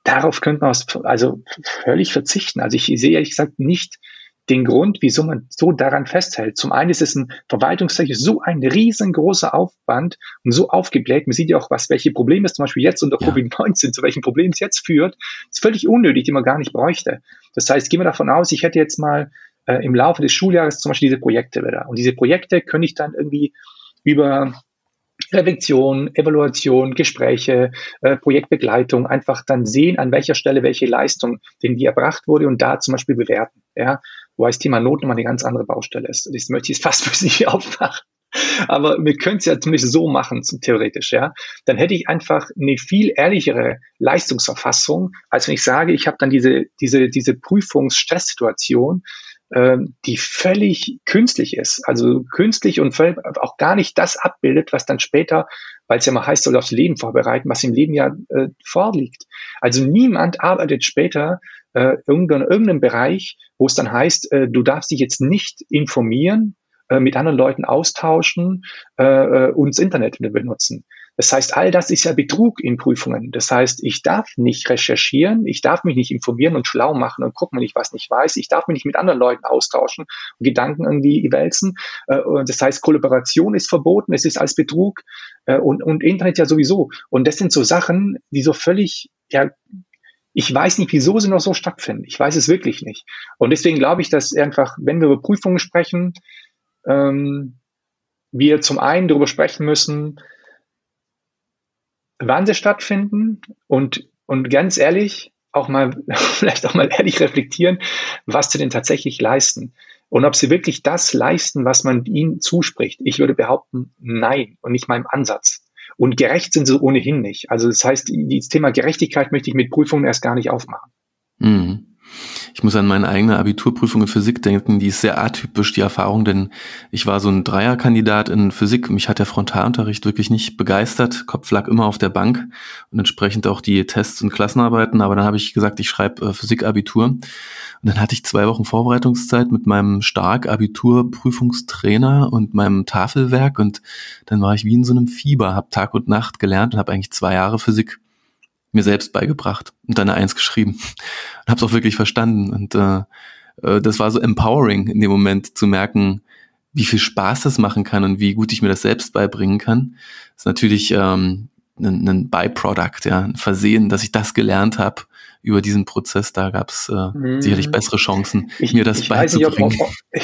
darauf könnte man also völlig verzichten. Also ich sehe ehrlich gesagt nicht den Grund, wieso man so daran festhält. Zum einen ist es ein verwaltungstechnisch so ein riesengroßer Aufwand und so aufgebläht. Man sieht ja auch, welche Probleme es zum Beispiel jetzt unter Covid-19, zu welchen Problemen es jetzt führt. Das ist völlig unnötig, die man gar nicht bräuchte. Das heißt, gehen wir davon aus, ich hätte jetzt mal im Laufe des Schuljahres zum Beispiel diese Projekte wieder. Und diese Projekte könnte ich dann irgendwie über Reflexion, Evaluation, Gespräche, Projektbegleitung, einfach dann sehen, an welcher Stelle welche Leistung denn die erbracht wurde und da zum Beispiel bewerten. Ja, wo das Thema Not nochmal eine ganz andere Baustelle ist. Das möchte ich fast für Sie aufmachen. Aber wir können es ja zumindest so machen, theoretisch, ja. Dann hätte ich einfach eine viel ehrlichere Leistungserfassung, als wenn ich sage, ich habe dann diese Prüfungsstresssituation, die völlig künstlich ist, also künstlich und völlig auch gar nicht das abbildet, was dann später, weil es ja mal heißt, soll aufs Leben vorbereiten, was im Leben ja vorliegt. Also niemand arbeitet später irgendeinem Bereich, wo es dann heißt, du darfst dich jetzt nicht informieren, mit anderen Leuten austauschen und das Internet benutzen. Das heißt, all das ist ja Betrug in Prüfungen. Das heißt, ich darf nicht recherchieren, ich darf mich nicht informieren und schlau machen und gucken, wenn ich was nicht weiß. Ich darf mich nicht mit anderen Leuten austauschen und Gedanken irgendwie wälzen. Das heißt, Kollaboration ist verboten, es ist als Betrug und Internet ja sowieso. Und das sind so Sachen, die so völlig, ja, ich weiß nicht, wieso sie noch so stattfinden. Ich weiß es wirklich nicht. Und deswegen glaube ich, dass einfach, wenn wir über Prüfungen sprechen, wir zum einen darüber sprechen müssen, wann sie stattfinden und ganz ehrlich auch mal, vielleicht auch mal ehrlich reflektieren, was sie denn tatsächlich leisten und ob sie wirklich das leisten, was man ihnen zuspricht. Ich würde behaupten, nein und nicht mal im Ansatz. Und gerecht sind sie ohnehin nicht. Also das heißt, das Thema Gerechtigkeit möchte ich mit Prüfungen erst gar nicht aufmachen. Mhm. Ich muss an meine eigene Abiturprüfung in Physik denken, die ist sehr atypisch, die Erfahrung, denn ich war so ein Dreierkandidat in Physik. Mich hat der Frontalunterricht wirklich nicht begeistert. Kopf lag immer auf der Bank und entsprechend auch die Tests und Klassenarbeiten. Aber dann habe ich gesagt, ich schreibe Physik-Abitur. Und dann hatte ich 2 Wochen Vorbereitungszeit mit meinem Stark-Abitur-Prüfungstrainer und meinem Tafelwerk. Und dann war ich wie in so einem Fieber, habe Tag und Nacht gelernt und habe eigentlich 2 Jahre Physik mir selbst beigebracht und dann eine 1 geschrieben und habe es auch wirklich verstanden und das war so empowering in dem Moment zu merken, wie viel Spaß das machen kann und wie gut ich mir das selbst beibringen kann. Das ist natürlich ein Byproduct, ja, ein Versehen, dass ich das gelernt habe über diesen Prozess. Da gab es sicherlich bessere Chancen, mir das beizubringen.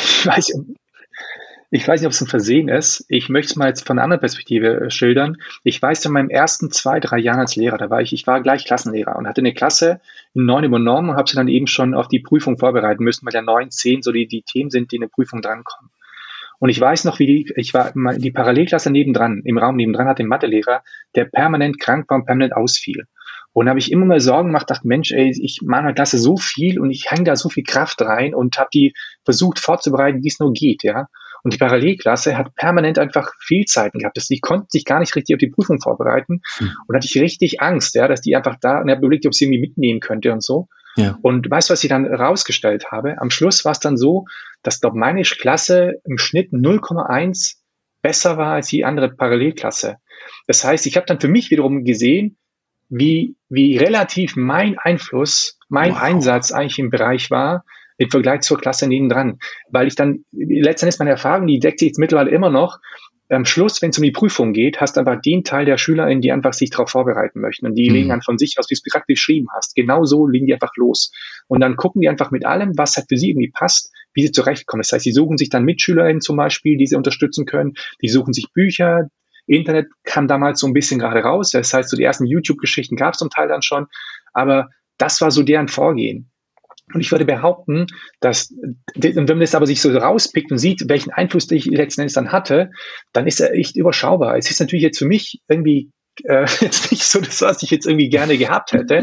Ich weiß nicht, ob es ein Versehen ist. Ich möchte es mal jetzt von einer anderen Perspektive schildern. Ich weiß, in meinen ersten 2, 3 Jahren als Lehrer, ich war gleich Klassenlehrer und hatte eine Klasse in 9 übernommen und habe sie dann eben schon auf die Prüfung vorbereiten müssen, weil ja 9, 10 so die Themen sind, die in der Prüfung drankommen. Und ich weiß noch, ich war die Parallelklasse nebendran, im Raum nebendran hatte einen Mathelehrer, der permanent krank war und permanent ausfiel. Und da habe ich immer mal Sorgen gemacht, dachte, Mensch, ey, ich mache in der Klasse so viel und ich hänge da so viel Kraft rein und habe die versucht vorzubereiten, wie es nur geht, ja. Und die Parallelklasse hat permanent einfach Fehlzeiten gehabt. Die konnten sich gar nicht richtig auf die Prüfung vorbereiten. Und da hatte ich richtig Angst, ja, dass die einfach da, und habe überlegt, ob ich sie irgendwie mitnehmen könnte und so. Ja. Und weißt du, was ich dann rausgestellt habe? Am Schluss war es dann so, dass, glaube meine Klasse im Schnitt 0,1 besser war als die andere Parallelklasse. Das heißt, ich habe dann für mich wiederum gesehen, wie relativ mein Einfluss, mein Einsatz eigentlich im Bereich war, im Vergleich zur Klasse nebendran. Weil ich dann, letztendlich meine Erfahrung, die deckt sich jetzt mittlerweile immer noch, am Schluss, wenn es um die Prüfung geht, hast du einfach den Teil der SchülerInnen, die einfach sich darauf vorbereiten möchten. Und die legen dann von sich aus, wie du es gerade beschrieben hast. Genau so legen die einfach los. Und dann gucken die einfach mit allem, was halt für sie irgendwie passt, wie sie zurechtkommen. Das heißt, sie suchen sich dann MitschülerInnen zum Beispiel, die sie unterstützen können. Die suchen sich Bücher. Internet kam damals so ein bisschen gerade raus. Das heißt, so die ersten YouTube-Geschichten gab es zum Teil dann schon. Aber das war so deren Vorgehen. Und ich würde behaupten, dass, wenn man das aber sich so rauspickt und sieht, welchen Einfluss ich letzten Endes dann hatte, dann ist er echt überschaubar. Es ist natürlich jetzt für mich irgendwie jetzt nicht so das, was ich jetzt irgendwie gerne gehabt hätte.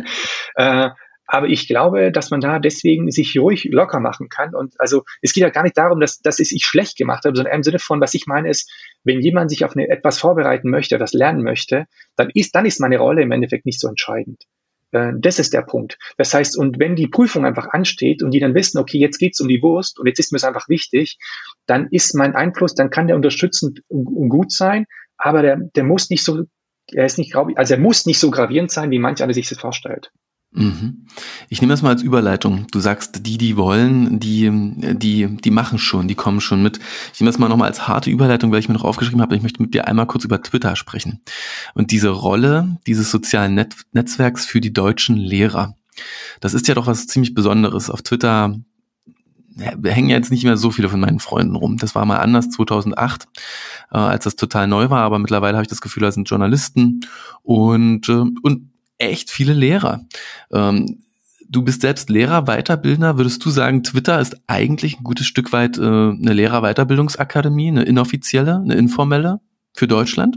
Aber ich glaube, dass man da deswegen sich ruhig locker machen kann. Und also es geht ja gar nicht darum, dass ich schlecht gemacht habe, sondern im Sinne von, was ich meine ist, wenn jemand sich auf etwas vorbereiten möchte, etwas lernen möchte, dann ist meine Rolle im Endeffekt nicht so entscheidend. Das ist der Punkt. Das heißt, und wenn die Prüfung einfach ansteht und die dann wissen, okay, jetzt geht's um die Wurst und jetzt ist mir es einfach wichtig, dann ist mein Einfluss, dann kann der unterstützend und gut sein, aber der muss nicht so, er muss nicht so gravierend sein, wie manch einer sich das vorstellt. Mhm. Ich nehme das mal als Überleitung. Du sagst, die wollen, die machen schon, die kommen schon mit. Ich nehme das mal nochmal als harte Überleitung, weil ich mir noch aufgeschrieben habe, ich möchte mit dir einmal kurz über Twitter sprechen. Und diese Rolle dieses sozialen Netzwerks für die deutschen Lehrer. Das ist ja doch was ziemlich Besonderes. Auf Twitter hängen ja jetzt nicht mehr so viele von meinen Freunden rum. Das war mal anders 2008, als das total neu war, aber mittlerweile habe ich das Gefühl, da sind Journalisten und echt viele Lehrer. Du bist selbst Lehrer, Weiterbildner. Würdest du sagen, Twitter ist eigentlich ein gutes Stück weit eine Lehrer-Weiterbildungsakademie, eine inoffizielle, eine informelle für Deutschland?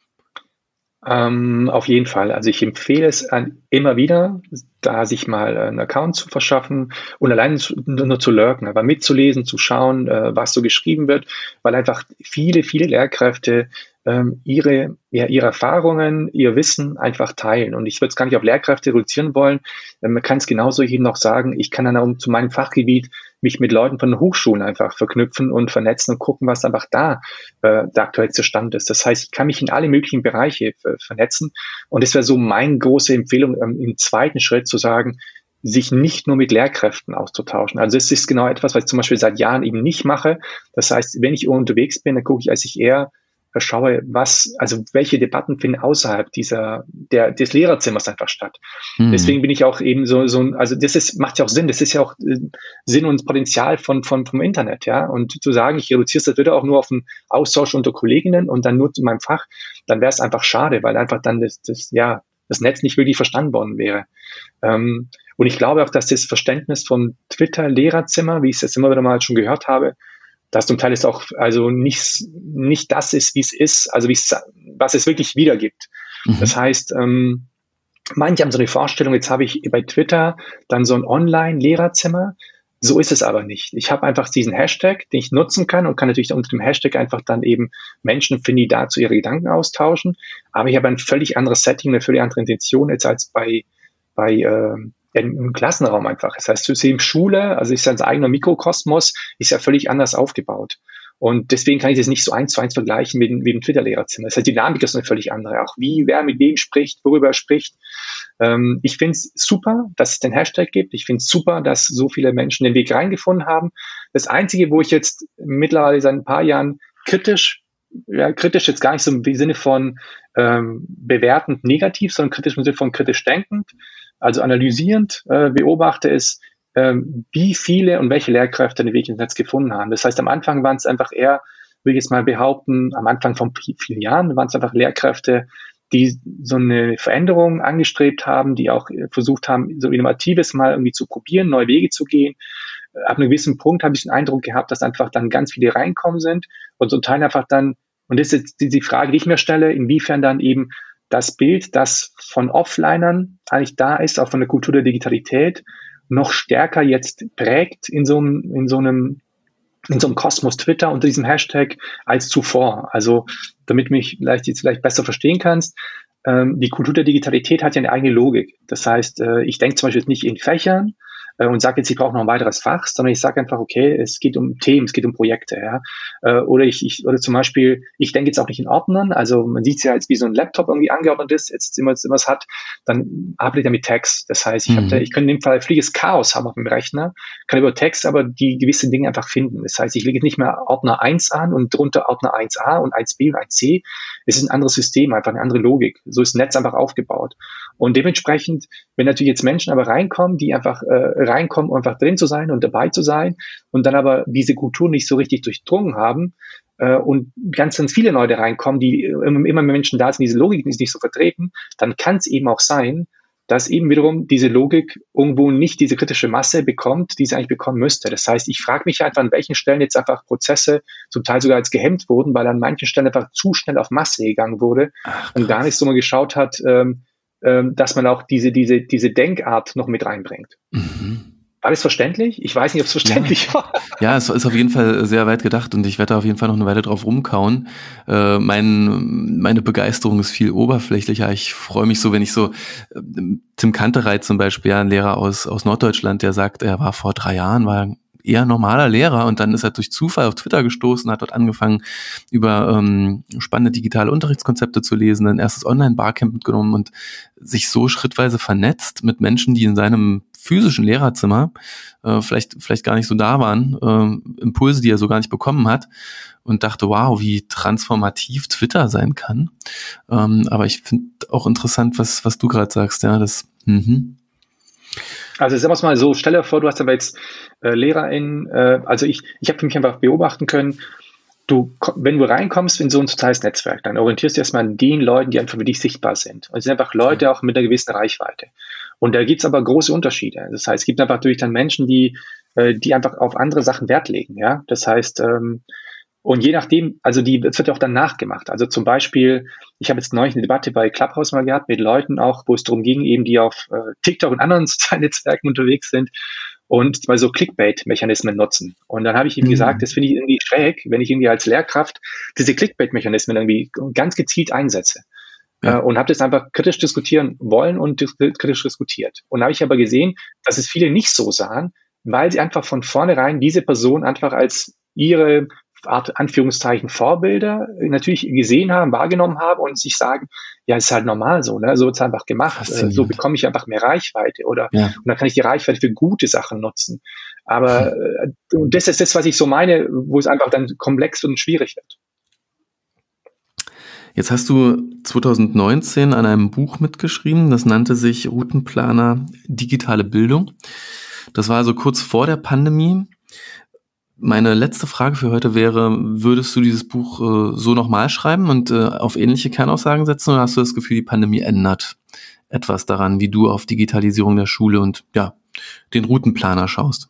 Auf jeden Fall. Also ich empfehle es immer wieder, da sich mal einen Account zu verschaffen und allein nur zu lurken, aber mitzulesen, zu schauen, was so geschrieben wird, weil einfach viele Lehrkräfte ihre Erfahrungen, ihr Wissen einfach teilen. Und ich würde es gar nicht auf Lehrkräfte reduzieren wollen. Man kann es genauso eben noch sagen, ich kann dann auch zu meinem Fachgebiet mich mit Leuten von Hochschulen einfach verknüpfen und vernetzen und gucken, was einfach da der aktuellste Stand ist. Das heißt, ich kann mich in alle möglichen Bereiche vernetzen. Und das wäre so meine große Empfehlung im zweiten Schritt zu sagen, sich nicht nur mit Lehrkräften auszutauschen. Also es ist genau etwas, was ich zum Beispiel seit Jahren eben nicht mache. Das heißt, wenn ich unterwegs bin, dann gucke ich, als ich eher schaue, welche Debatten finden außerhalb des Lehrerzimmers einfach statt. Deswegen bin ich auch eben also macht ja auch Sinn. Das ist ja auch Sinn und Potenzial vom Internet, ja. Und zu sagen, ich reduziere das wieder auch nur auf einen Austausch unter Kolleginnen und dann nur zu meinem Fach, dann wäre es einfach schade, weil einfach dann das Netz nicht wirklich verstanden worden wäre. Und ich glaube auch, dass das Verständnis vom Twitter-Lehrerzimmer, wie ich es jetzt immer wieder mal schon gehört habe, dass zum Teil es auch also nicht das ist, wie es ist, also was es wirklich wiedergibt. Mhm. Das heißt, manche haben so eine Vorstellung, jetzt habe ich bei Twitter dann so ein Online-Lehrerzimmer. So ist es aber nicht. Ich habe einfach diesen Hashtag, den ich nutzen kann und kann natürlich unter dem Hashtag einfach dann eben Menschen finden, die dazu ihre Gedanken austauschen. Aber ich habe ein völlig anderes Setting, eine völlig andere Intention jetzt als bei im Klassenraum einfach. Das heißt, System Schule, also ist ja ein eigener Mikrokosmos, ist ja völlig anders aufgebaut. Und deswegen kann ich das nicht so 1:1 vergleichen mit dem Twitter-Lehrerzimmer. Das heißt, die Dynamik ist eine völlig andere. Auch wer mit wem spricht, worüber er spricht. Ich finde es super, dass es den Hashtag gibt. Ich finde es super, dass so viele Menschen den Weg reingefunden haben. Das Einzige, wo ich jetzt mittlerweile seit ein paar Jahren kritisch jetzt gar nicht so im Sinne von bewertend negativ, sondern kritisch im Sinne von kritisch denkend, also analysierend beobachte ist, wie viele und welche Lehrkräfte den Weg ins Netz gefunden haben. Das heißt, am Anfang waren es einfach eher, will ich jetzt mal behaupten, am Anfang von vielen Jahren waren es einfach Lehrkräfte, die so eine Veränderung angestrebt haben, die auch versucht haben, so Innovatives mal irgendwie zu probieren, neue Wege zu gehen. Ab einem gewissen Punkt habe ich den Eindruck gehabt, dass einfach dann ganz viele reinkommen sind und zum Teil einfach dann, und das ist jetzt die Frage, die ich mir stelle, inwiefern dann eben das Bild, das von Offlinern eigentlich da ist, auch von der Kultur der Digitalität, noch stärker jetzt prägt in so einem Kosmos Twitter unter diesem Hashtag als zuvor. Also, damit mich vielleicht besser verstehen kannst, die Kultur der Digitalität hat ja eine eigene Logik. Das heißt, ich denke zum Beispiel jetzt nicht in Fächern, und sage jetzt, ich brauche noch ein weiteres Fach, sondern ich sage einfach, okay, es geht um Themen, es geht um Projekte, ja. Oder oder zum Beispiel, ich denke jetzt auch nicht in Ordnern, also man sieht es ja jetzt, wie so ein Laptop irgendwie angeordnet ist, jetzt immer es hat, dann arbeitet er mit Text. Das heißt, ich könnte in dem Fall völliges Chaos haben auf dem Rechner, kann über Text aber die gewissen Dinge einfach finden. Das heißt, ich lege nicht mehr Ordner 1 an und drunter Ordner 1a und 1b und 1c. Es ist ein anderes System, einfach eine andere Logik. So ist das Netz einfach aufgebaut. Und dementsprechend, wenn natürlich jetzt Menschen aber reinkommen, die einfach reinkommen, um einfach drin zu sein und dabei zu sein und dann aber diese Kultur nicht so richtig durchdrungen haben und ganz viele Leute reinkommen, die immer mehr Menschen da sind, diese Logik ist nicht so vertreten, dann kann es eben auch sein, dass eben wiederum diese Logik irgendwo nicht diese kritische Masse bekommt, die sie eigentlich bekommen müsste. Das heißt, ich frage mich einfach, an welchen Stellen jetzt einfach Prozesse zum Teil sogar als gehemmt wurden, weil an manchen Stellen einfach zu schnell auf Masse gegangen wurde und gar nicht so mal geschaut hat, dass man auch diese Denkart noch mit reinbringt. Mhm. War das verständlich? Ich weiß nicht, ob es verständlich war. Ja, es ist auf jeden Fall sehr weit gedacht und ich werde da auf jeden Fall noch eine Weile drauf rumkauen. Meine Begeisterung ist viel oberflächlicher. Ich freue mich so, wenn ich so Tim Kantereit zum Beispiel, ja, ein Lehrer aus Norddeutschland, der sagt, er war vor 3 Jahren, war eher normaler Lehrer und dann ist er durch Zufall auf Twitter gestoßen, hat dort angefangen, über spannende digitale Unterrichtskonzepte zu lesen, ein erstes Online-Barcamp mitgenommen und sich so schrittweise vernetzt mit Menschen, die in seinem physischen Lehrerzimmer vielleicht gar nicht so da waren, Impulse, die er so gar nicht bekommen hat, und dachte, wow, wie transformativ Twitter sein kann. Aber ich finde auch interessant, was du gerade sagst, ja, das Also sagen wir es mal so, stell dir vor, du hast aber jetzt LehrerInnen, also ich habe für mich einfach beobachten können, wenn du reinkommst in so ein soziales Netzwerk, dann orientierst du erstmal an den Leuten, die einfach für dich sichtbar sind. Und es sind einfach Leute auch mit einer gewissen Reichweite. Und da gibt's aber große Unterschiede. Das heißt, es gibt einfach natürlich dann Menschen, die einfach auf andere Sachen Wert legen. Ja, das heißt, und je nachdem, also es wird ja auch dann nachgemacht. Also zum Beispiel, ich habe jetzt neulich eine Debatte bei Clubhouse mal gehabt mit Leuten auch, wo es darum ging, eben die auf TikTok und anderen sozialen Netzwerken unterwegs sind und mal so Clickbait-Mechanismen nutzen. Und dann habe ich ihm gesagt, das finde ich irgendwie schräg, wenn ich irgendwie als Lehrkraft diese Clickbait-Mechanismen irgendwie ganz gezielt einsetze. Ja. Und habe das einfach kritisch diskutieren wollen und kritisch diskutiert. Und habe ich aber gesehen, dass es viele nicht so sahen, weil sie einfach von vornherein diese Person einfach als ihre Art Anführungszeichen Vorbilder natürlich gesehen haben, wahrgenommen haben und sich sagen, ja, ist halt normal so, ne? So wird es einfach gemacht. So bekomme ich einfach mehr Reichweite und dann kann ich die Reichweite für gute Sachen nutzen. Aber und das ist das, was ich so meine, wo es einfach dann komplex und schwierig wird. Jetzt hast du 2019 an einem Buch mitgeschrieben, das nannte sich Routenplaner Digitale Bildung. Das war also kurz vor der Pandemie. Meine letzte Frage für heute wäre, würdest du dieses Buch so nochmal schreiben und auf ähnliche Kernaussagen setzen, oder hast du das Gefühl, die Pandemie ändert etwas daran, wie du auf Digitalisierung der Schule und den Routenplaner schaust?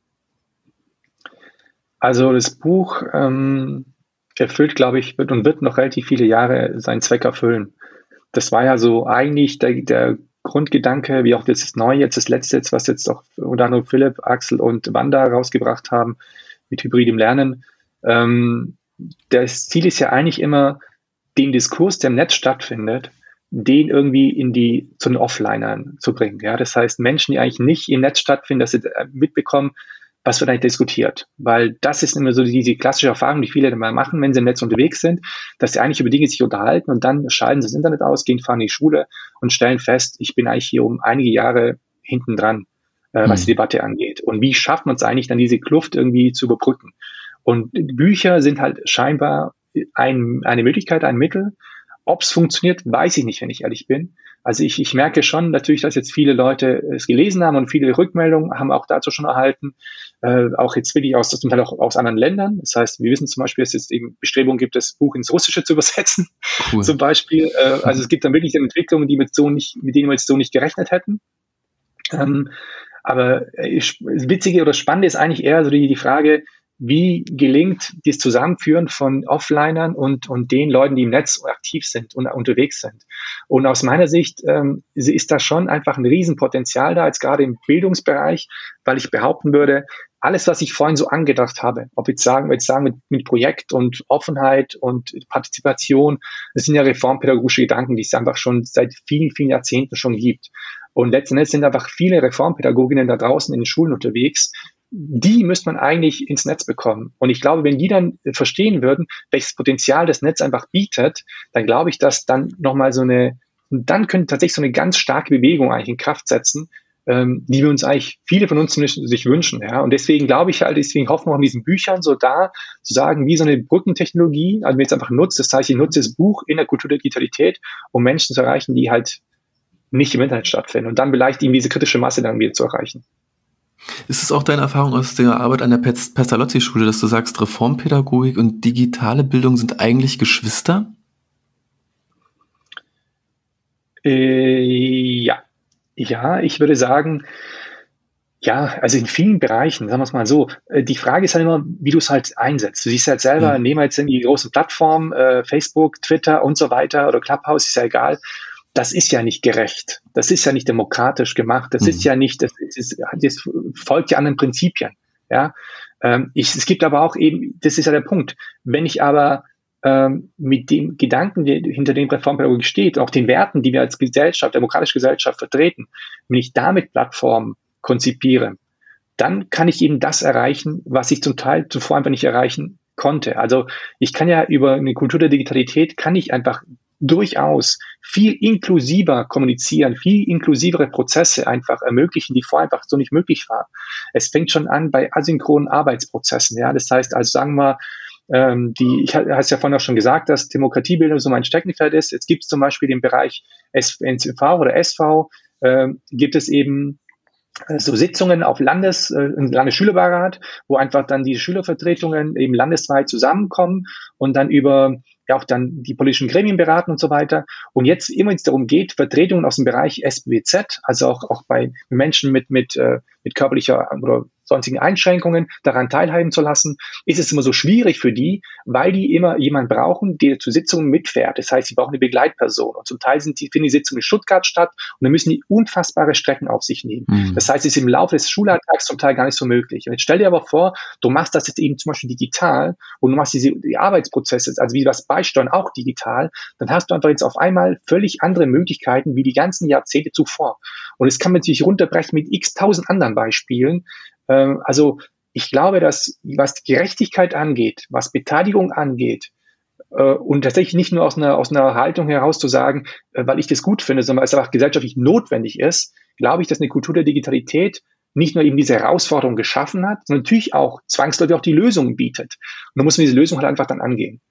Also das Buch erfüllt, glaube ich, wird noch relativ viele Jahre seinen Zweck erfüllen. Das war ja so eigentlich der Grundgedanke, wie auch das Neue, jetzt das Letzte, was jetzt auch unter anderem Philipp, Axel und Wanda rausgebracht haben, mit hybridem Lernen. Das Ziel ist ja eigentlich immer, den Diskurs, der im Netz stattfindet, den irgendwie zu den Offlinern zu bringen. Ja? Das heißt, Menschen, die eigentlich nicht im Netz stattfinden, dass sie mitbekommen, was wird eigentlich diskutiert. Weil das ist immer so diese klassische Erfahrung, die viele dann mal machen, wenn sie im Netz unterwegs sind, dass sie eigentlich über Dinge sich unterhalten und dann schalten sie das Internet aus, fahren in die Schule und stellen fest, ich bin eigentlich hier um einige Jahre hinten dran, was die Debatte angeht. Und wie schafft man es eigentlich dann, diese Kluft irgendwie zu überbrücken? Und Bücher sind halt scheinbar eine Möglichkeit, ein Mittel. Ob es funktioniert, weiß ich nicht, wenn ich ehrlich bin. Also ich merke schon natürlich, dass jetzt viele Leute es gelesen haben und viele Rückmeldungen haben auch dazu schon erhalten. Auch jetzt wirklich zum Teil auch aus anderen Ländern. Das heißt, wir wissen zum Beispiel, dass es eben Bestrebungen gibt, das Buch ins Russische zu übersetzen. Cool. Zum Beispiel. Also es gibt dann wirklich Entwicklungen, mit denen wir jetzt so nicht gerechnet hätten. Aber Witzige oder Spannende ist eigentlich eher so die Frage, wie gelingt das Zusammenführen von Offlinern und den Leuten, die im Netz aktiv sind und unterwegs sind. Und aus meiner Sicht ist da schon einfach ein Riesenpotenzial da, jetzt gerade im Bildungsbereich, weil ich behaupten würde, alles, was ich vorhin so angedacht habe, ob jetzt sagen mit Projekt und Offenheit und Partizipation, das sind ja reformpädagogische Gedanken, die es einfach schon seit vielen, vielen Jahrzehnten schon gibt. Und letzten Endes sind einfach viele Reformpädagoginnen da draußen in den Schulen unterwegs, die müsste man eigentlich ins Netz bekommen. Und ich glaube, wenn die dann verstehen würden, welches Potenzial das Netz einfach bietet, dann glaube ich, dass dann nochmal dann könnte tatsächlich so eine ganz starke Bewegung eigentlich in Kraft setzen, die wir uns eigentlich, viele von uns sich wünschen. Ja? Und deswegen glaube ich halt, deswegen hoffen wir auch in diesen Büchern so da, zu sagen, wie so eine Brückentechnologie, also wenn ich jetzt einfach nutze, das heißt, ich nutze das Buch in der Kultur der Digitalität, um Menschen zu erreichen, die halt nicht im Internet stattfinden und dann vielleicht eben diese kritische Masse dann wieder zu erreichen. Ist es auch deine Erfahrung aus der Arbeit an der Pestalozzi-Schule, dass du sagst, Reformpädagogik und digitale Bildung sind eigentlich Geschwister? Ja, ich würde sagen, ja, also in vielen Bereichen, sagen wir es mal so. Die Frage ist halt immer, wie du es halt einsetzt. Du siehst halt selber, nehmen wir jetzt die großen Plattformen, Facebook, Twitter und so weiter oder Clubhouse, ist ja egal. Das ist ja nicht gerecht. Das ist ja nicht demokratisch gemacht. Das ist ja nicht, das folgt ja anderen Prinzipien. Ja, es gibt aber auch eben, das ist ja der Punkt. Wenn ich aber mit dem Gedanken, der hinter dem Reformpädagogik steht, auch den Werten, die wir als Gesellschaft, demokratische Gesellschaft vertreten, wenn ich damit Plattformen konzipiere, dann kann ich eben das erreichen, was ich zum Teil zuvor einfach nicht erreichen konnte. Also ich kann ja über eine Kultur der Digitalität, kann ich einfach durchaus viel inklusiver kommunizieren, viel inklusivere Prozesse einfach ermöglichen, die vorher einfach so nicht möglich waren. Es fängt schon an bei asynchronen Arbeitsprozessen. Ja, das heißt, also sagen wir, ich habe es ja vorhin auch schon gesagt, dass Demokratiebildung so mein Steckenpferd ist. Jetzt gibt es zum Beispiel den Bereich NCV oder SV, gibt es eben so Sitzungen auf Landesschülerbeirat, wo einfach dann die Schülervertretungen eben landesweit zusammenkommen und dann über ja auch dann die politischen Gremien beraten und so weiter. Und jetzt immer es darum geht, Vertretungen aus dem Bereich SBZ, also auch bei Menschen mit körperlicher oder sonstigen Einschränkungen daran teilhaben zu lassen, ist es immer so schwierig für die, weil die immer jemanden brauchen, der zu Sitzungen mitfährt. Das heißt, sie brauchen eine Begleitperson. Und zum Teil finden die Sitzungen in Stuttgart statt und dann müssen die unfassbare Strecken auf sich nehmen. Mhm. Das heißt, es ist im Laufe des Schulalltags zum Teil gar nicht so möglich. Und jetzt stell dir aber vor, du machst das jetzt eben zum Beispiel digital und du machst die Arbeitsprozesse, also wie das Beisteuern auch digital, dann hast du einfach jetzt auf einmal völlig andere Möglichkeiten wie die ganzen Jahrzehnte zuvor. Und das kann man sich runterbrechen mit x-tausend anderen Beispielen. Also ich glaube, dass was Gerechtigkeit angeht, was Beteiligung angeht, und tatsächlich nicht nur aus einer Haltung heraus zu sagen, weil ich das gut finde, sondern weil es einfach gesellschaftlich notwendig ist, glaube ich, dass eine Kultur der Digitalität nicht nur eben diese Herausforderung geschaffen hat, sondern natürlich auch zwangsläufig auch die Lösungen bietet. Und da muss man diese Lösung halt einfach dann angehen.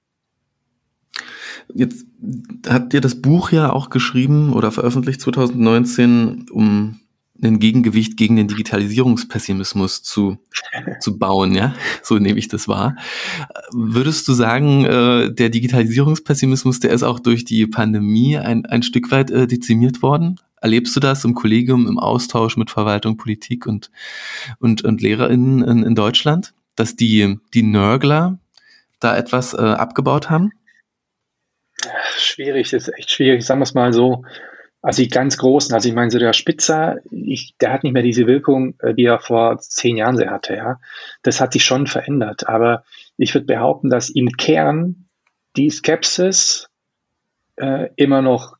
Jetzt habt ihr das Buch ja auch geschrieben oder veröffentlicht 2019, um ein Gegengewicht gegen den Digitalisierungspessimismus zu bauen, ja? So nehme ich das wahr. Würdest du sagen, der Digitalisierungspessimismus, der ist auch durch die Pandemie ein Stück weit dezimiert worden? Erlebst du das im Kollegium, im Austausch mit Verwaltung, Politik und LehrerInnen in Deutschland, dass die Nörgler da etwas abgebaut haben? Schwierig, das ist echt schwierig, sagen wir es mal so. Also die ganz Großen, also ich meine, so der Spitzer, der hat nicht mehr diese Wirkung, die er vor 10 Jahren so hatte, ja. Das hat sich schon verändert, aber ich würde behaupten, dass im Kern die Skepsis immer noch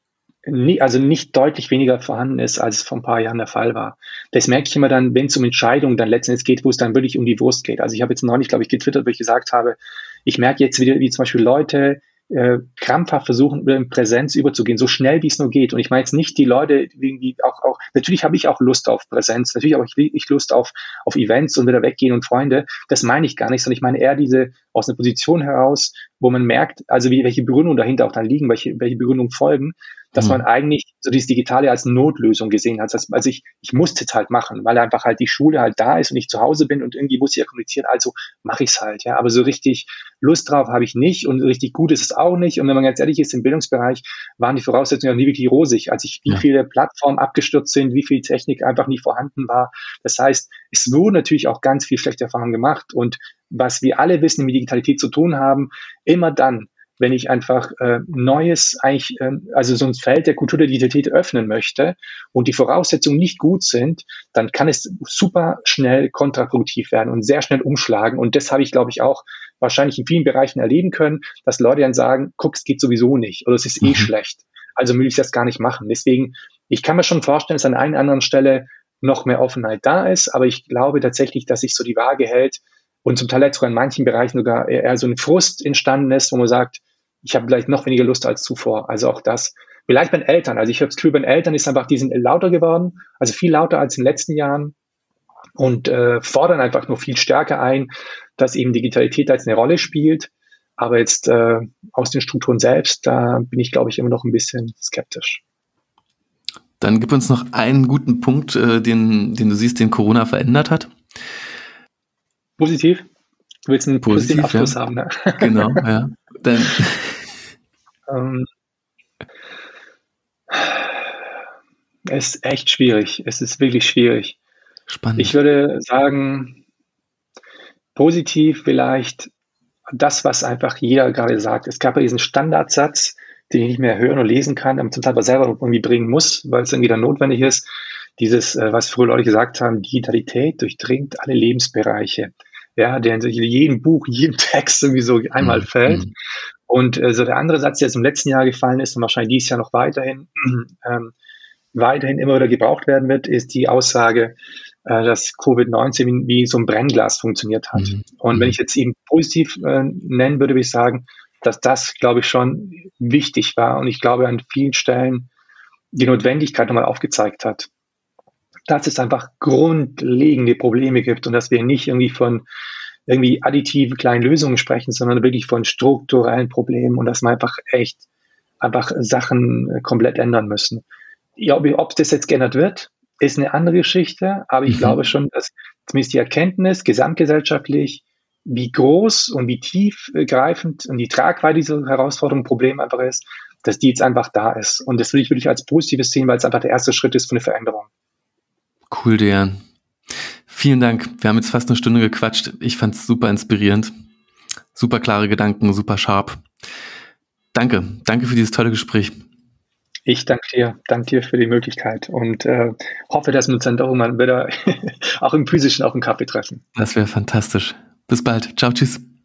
nicht deutlich weniger vorhanden ist, als es vor ein paar Jahren der Fall war. Das merke ich immer dann, wenn es um Entscheidungen dann letztendlich geht, wo es dann wirklich um die Wurst geht. Also ich habe jetzt neulich, glaube ich, getwittert, wo ich gesagt habe, ich merke jetzt wieder, wie zum Beispiel Leute krampfhaft versuchen, in Präsenz überzugehen, so schnell wie es nur geht. Und ich meine jetzt nicht die Leute, irgendwie auch natürlich habe ich auch Lust auf Präsenz, natürlich habe ich Lust auf Events und wieder weggehen und Freunde. Das meine ich gar nicht, sondern ich meine eher diese aus einer Position heraus, wo man merkt, also welche Begründungen dahinter auch dann liegen, welche Begründungen folgen, dass man eigentlich so dieses Digitale als Notlösung gesehen hat. Also ich musste es halt machen, weil einfach halt die Schule halt da ist und ich zu Hause bin und irgendwie muss ich ja kommunizieren, also mache ich es halt, ja. Aber so richtig Lust drauf habe ich nicht und richtig gut ist es auch nicht. Und wenn man ganz ehrlich ist, im Bildungsbereich waren die Voraussetzungen auch nie wirklich rosig. Also wie viele Plattformen abgestürzt sind, wie viel Technik einfach nie vorhanden war. Das heißt, es wurden natürlich auch ganz viel schlechte Erfahrungen gemacht. Und was wir alle wissen, mit Digitalität zu tun haben, immer dann, wenn ich einfach Neues also so ein Feld der Kultur der Digitalität öffnen möchte und die Voraussetzungen nicht gut sind, dann kann es super schnell kontraproduktiv werden und sehr schnell umschlagen. Und das habe ich, glaube ich, auch wahrscheinlich in vielen Bereichen erleben können, dass Leute dann sagen, guck, es geht sowieso nicht oder es ist schlecht. Also will ich das gar nicht machen. Deswegen, ich kann mir schon vorstellen, dass an einer oder anderen Stelle noch mehr Offenheit da ist, aber ich glaube tatsächlich, dass sich so die Waage hält und zum Teil jetzt sogar in manchen Bereichen sogar eher so ein Frust entstanden ist, wo man sagt, ich habe vielleicht noch weniger Lust als zuvor. Also auch das. Vielleicht bei den Eltern. Also ich habe das Gefühl, bei den Eltern ist einfach, die sind lauter geworden, also viel lauter als in den letzten Jahren und fordern einfach nur viel stärker ein, dass eben Digitalität da jetzt eine Rolle spielt. Aber jetzt aus den Strukturen selbst, da bin ich, glaube ich, immer noch ein bisschen skeptisch. Dann gib uns noch einen guten Punkt, den du siehst, den Corona verändert hat. Positiv? Du willst einen positiven Abschluss haben, ne? Genau, ja. Dann es ist echt schwierig. Es ist wirklich schwierig. Spannend. Ich würde sagen, positiv vielleicht das, was einfach jeder gerade sagt. Es gab ja diesen Standardsatz, den ich nicht mehr hören oder lesen kann, aber zum Teil aber selber irgendwie bringen muss, weil es irgendwie dann notwendig ist. Dieses, was früher Leute gesagt haben, Digitalität durchdringt alle Lebensbereiche. Ja, der in jedem Buch, jedem Text irgendwie so einmal fällt. Und so der andere Satz, der jetzt im letzten Jahr gefallen ist und wahrscheinlich dieses Jahr noch weiterhin immer wieder gebraucht werden wird, ist die Aussage, dass Covid-19 wie so ein Brennglas funktioniert hat. Und wenn ich jetzt eben positiv nennen würde, würde ich sagen, dass das, glaube ich, schon wichtig war und ich glaube an vielen Stellen die Notwendigkeit nochmal aufgezeigt hat, dass es einfach grundlegende Probleme gibt und dass wir nicht irgendwie von irgendwie additiven kleinen Lösungen sprechen, sondern wirklich von strukturellen Problemen und dass man einfach Sachen komplett ändern müssen. Ja, ob das jetzt geändert wird, ist eine andere Geschichte, aber ich glaube schon, dass zumindest die Erkenntnis gesamtgesellschaftlich, wie groß und wie tiefgreifend und die Tragweite dieser Herausforderung, Problem einfach ist, dass die jetzt einfach da ist. Und das will ich wirklich als Positives sehen, weil es einfach der erste Schritt ist für eine Veränderung. Cool, Dejan. Vielen Dank. Wir haben jetzt fast eine Stunde gequatscht. Ich fand es super inspirierend. Super klare Gedanken, super scharf. Danke. Danke für dieses tolle Gespräch. Ich danke dir für die Möglichkeit und hoffe, dass wir uns dann doch mal wieder auch im Physischen auf einen Kaffee treffen. Das wäre fantastisch. Bis bald. Ciao, tschüss.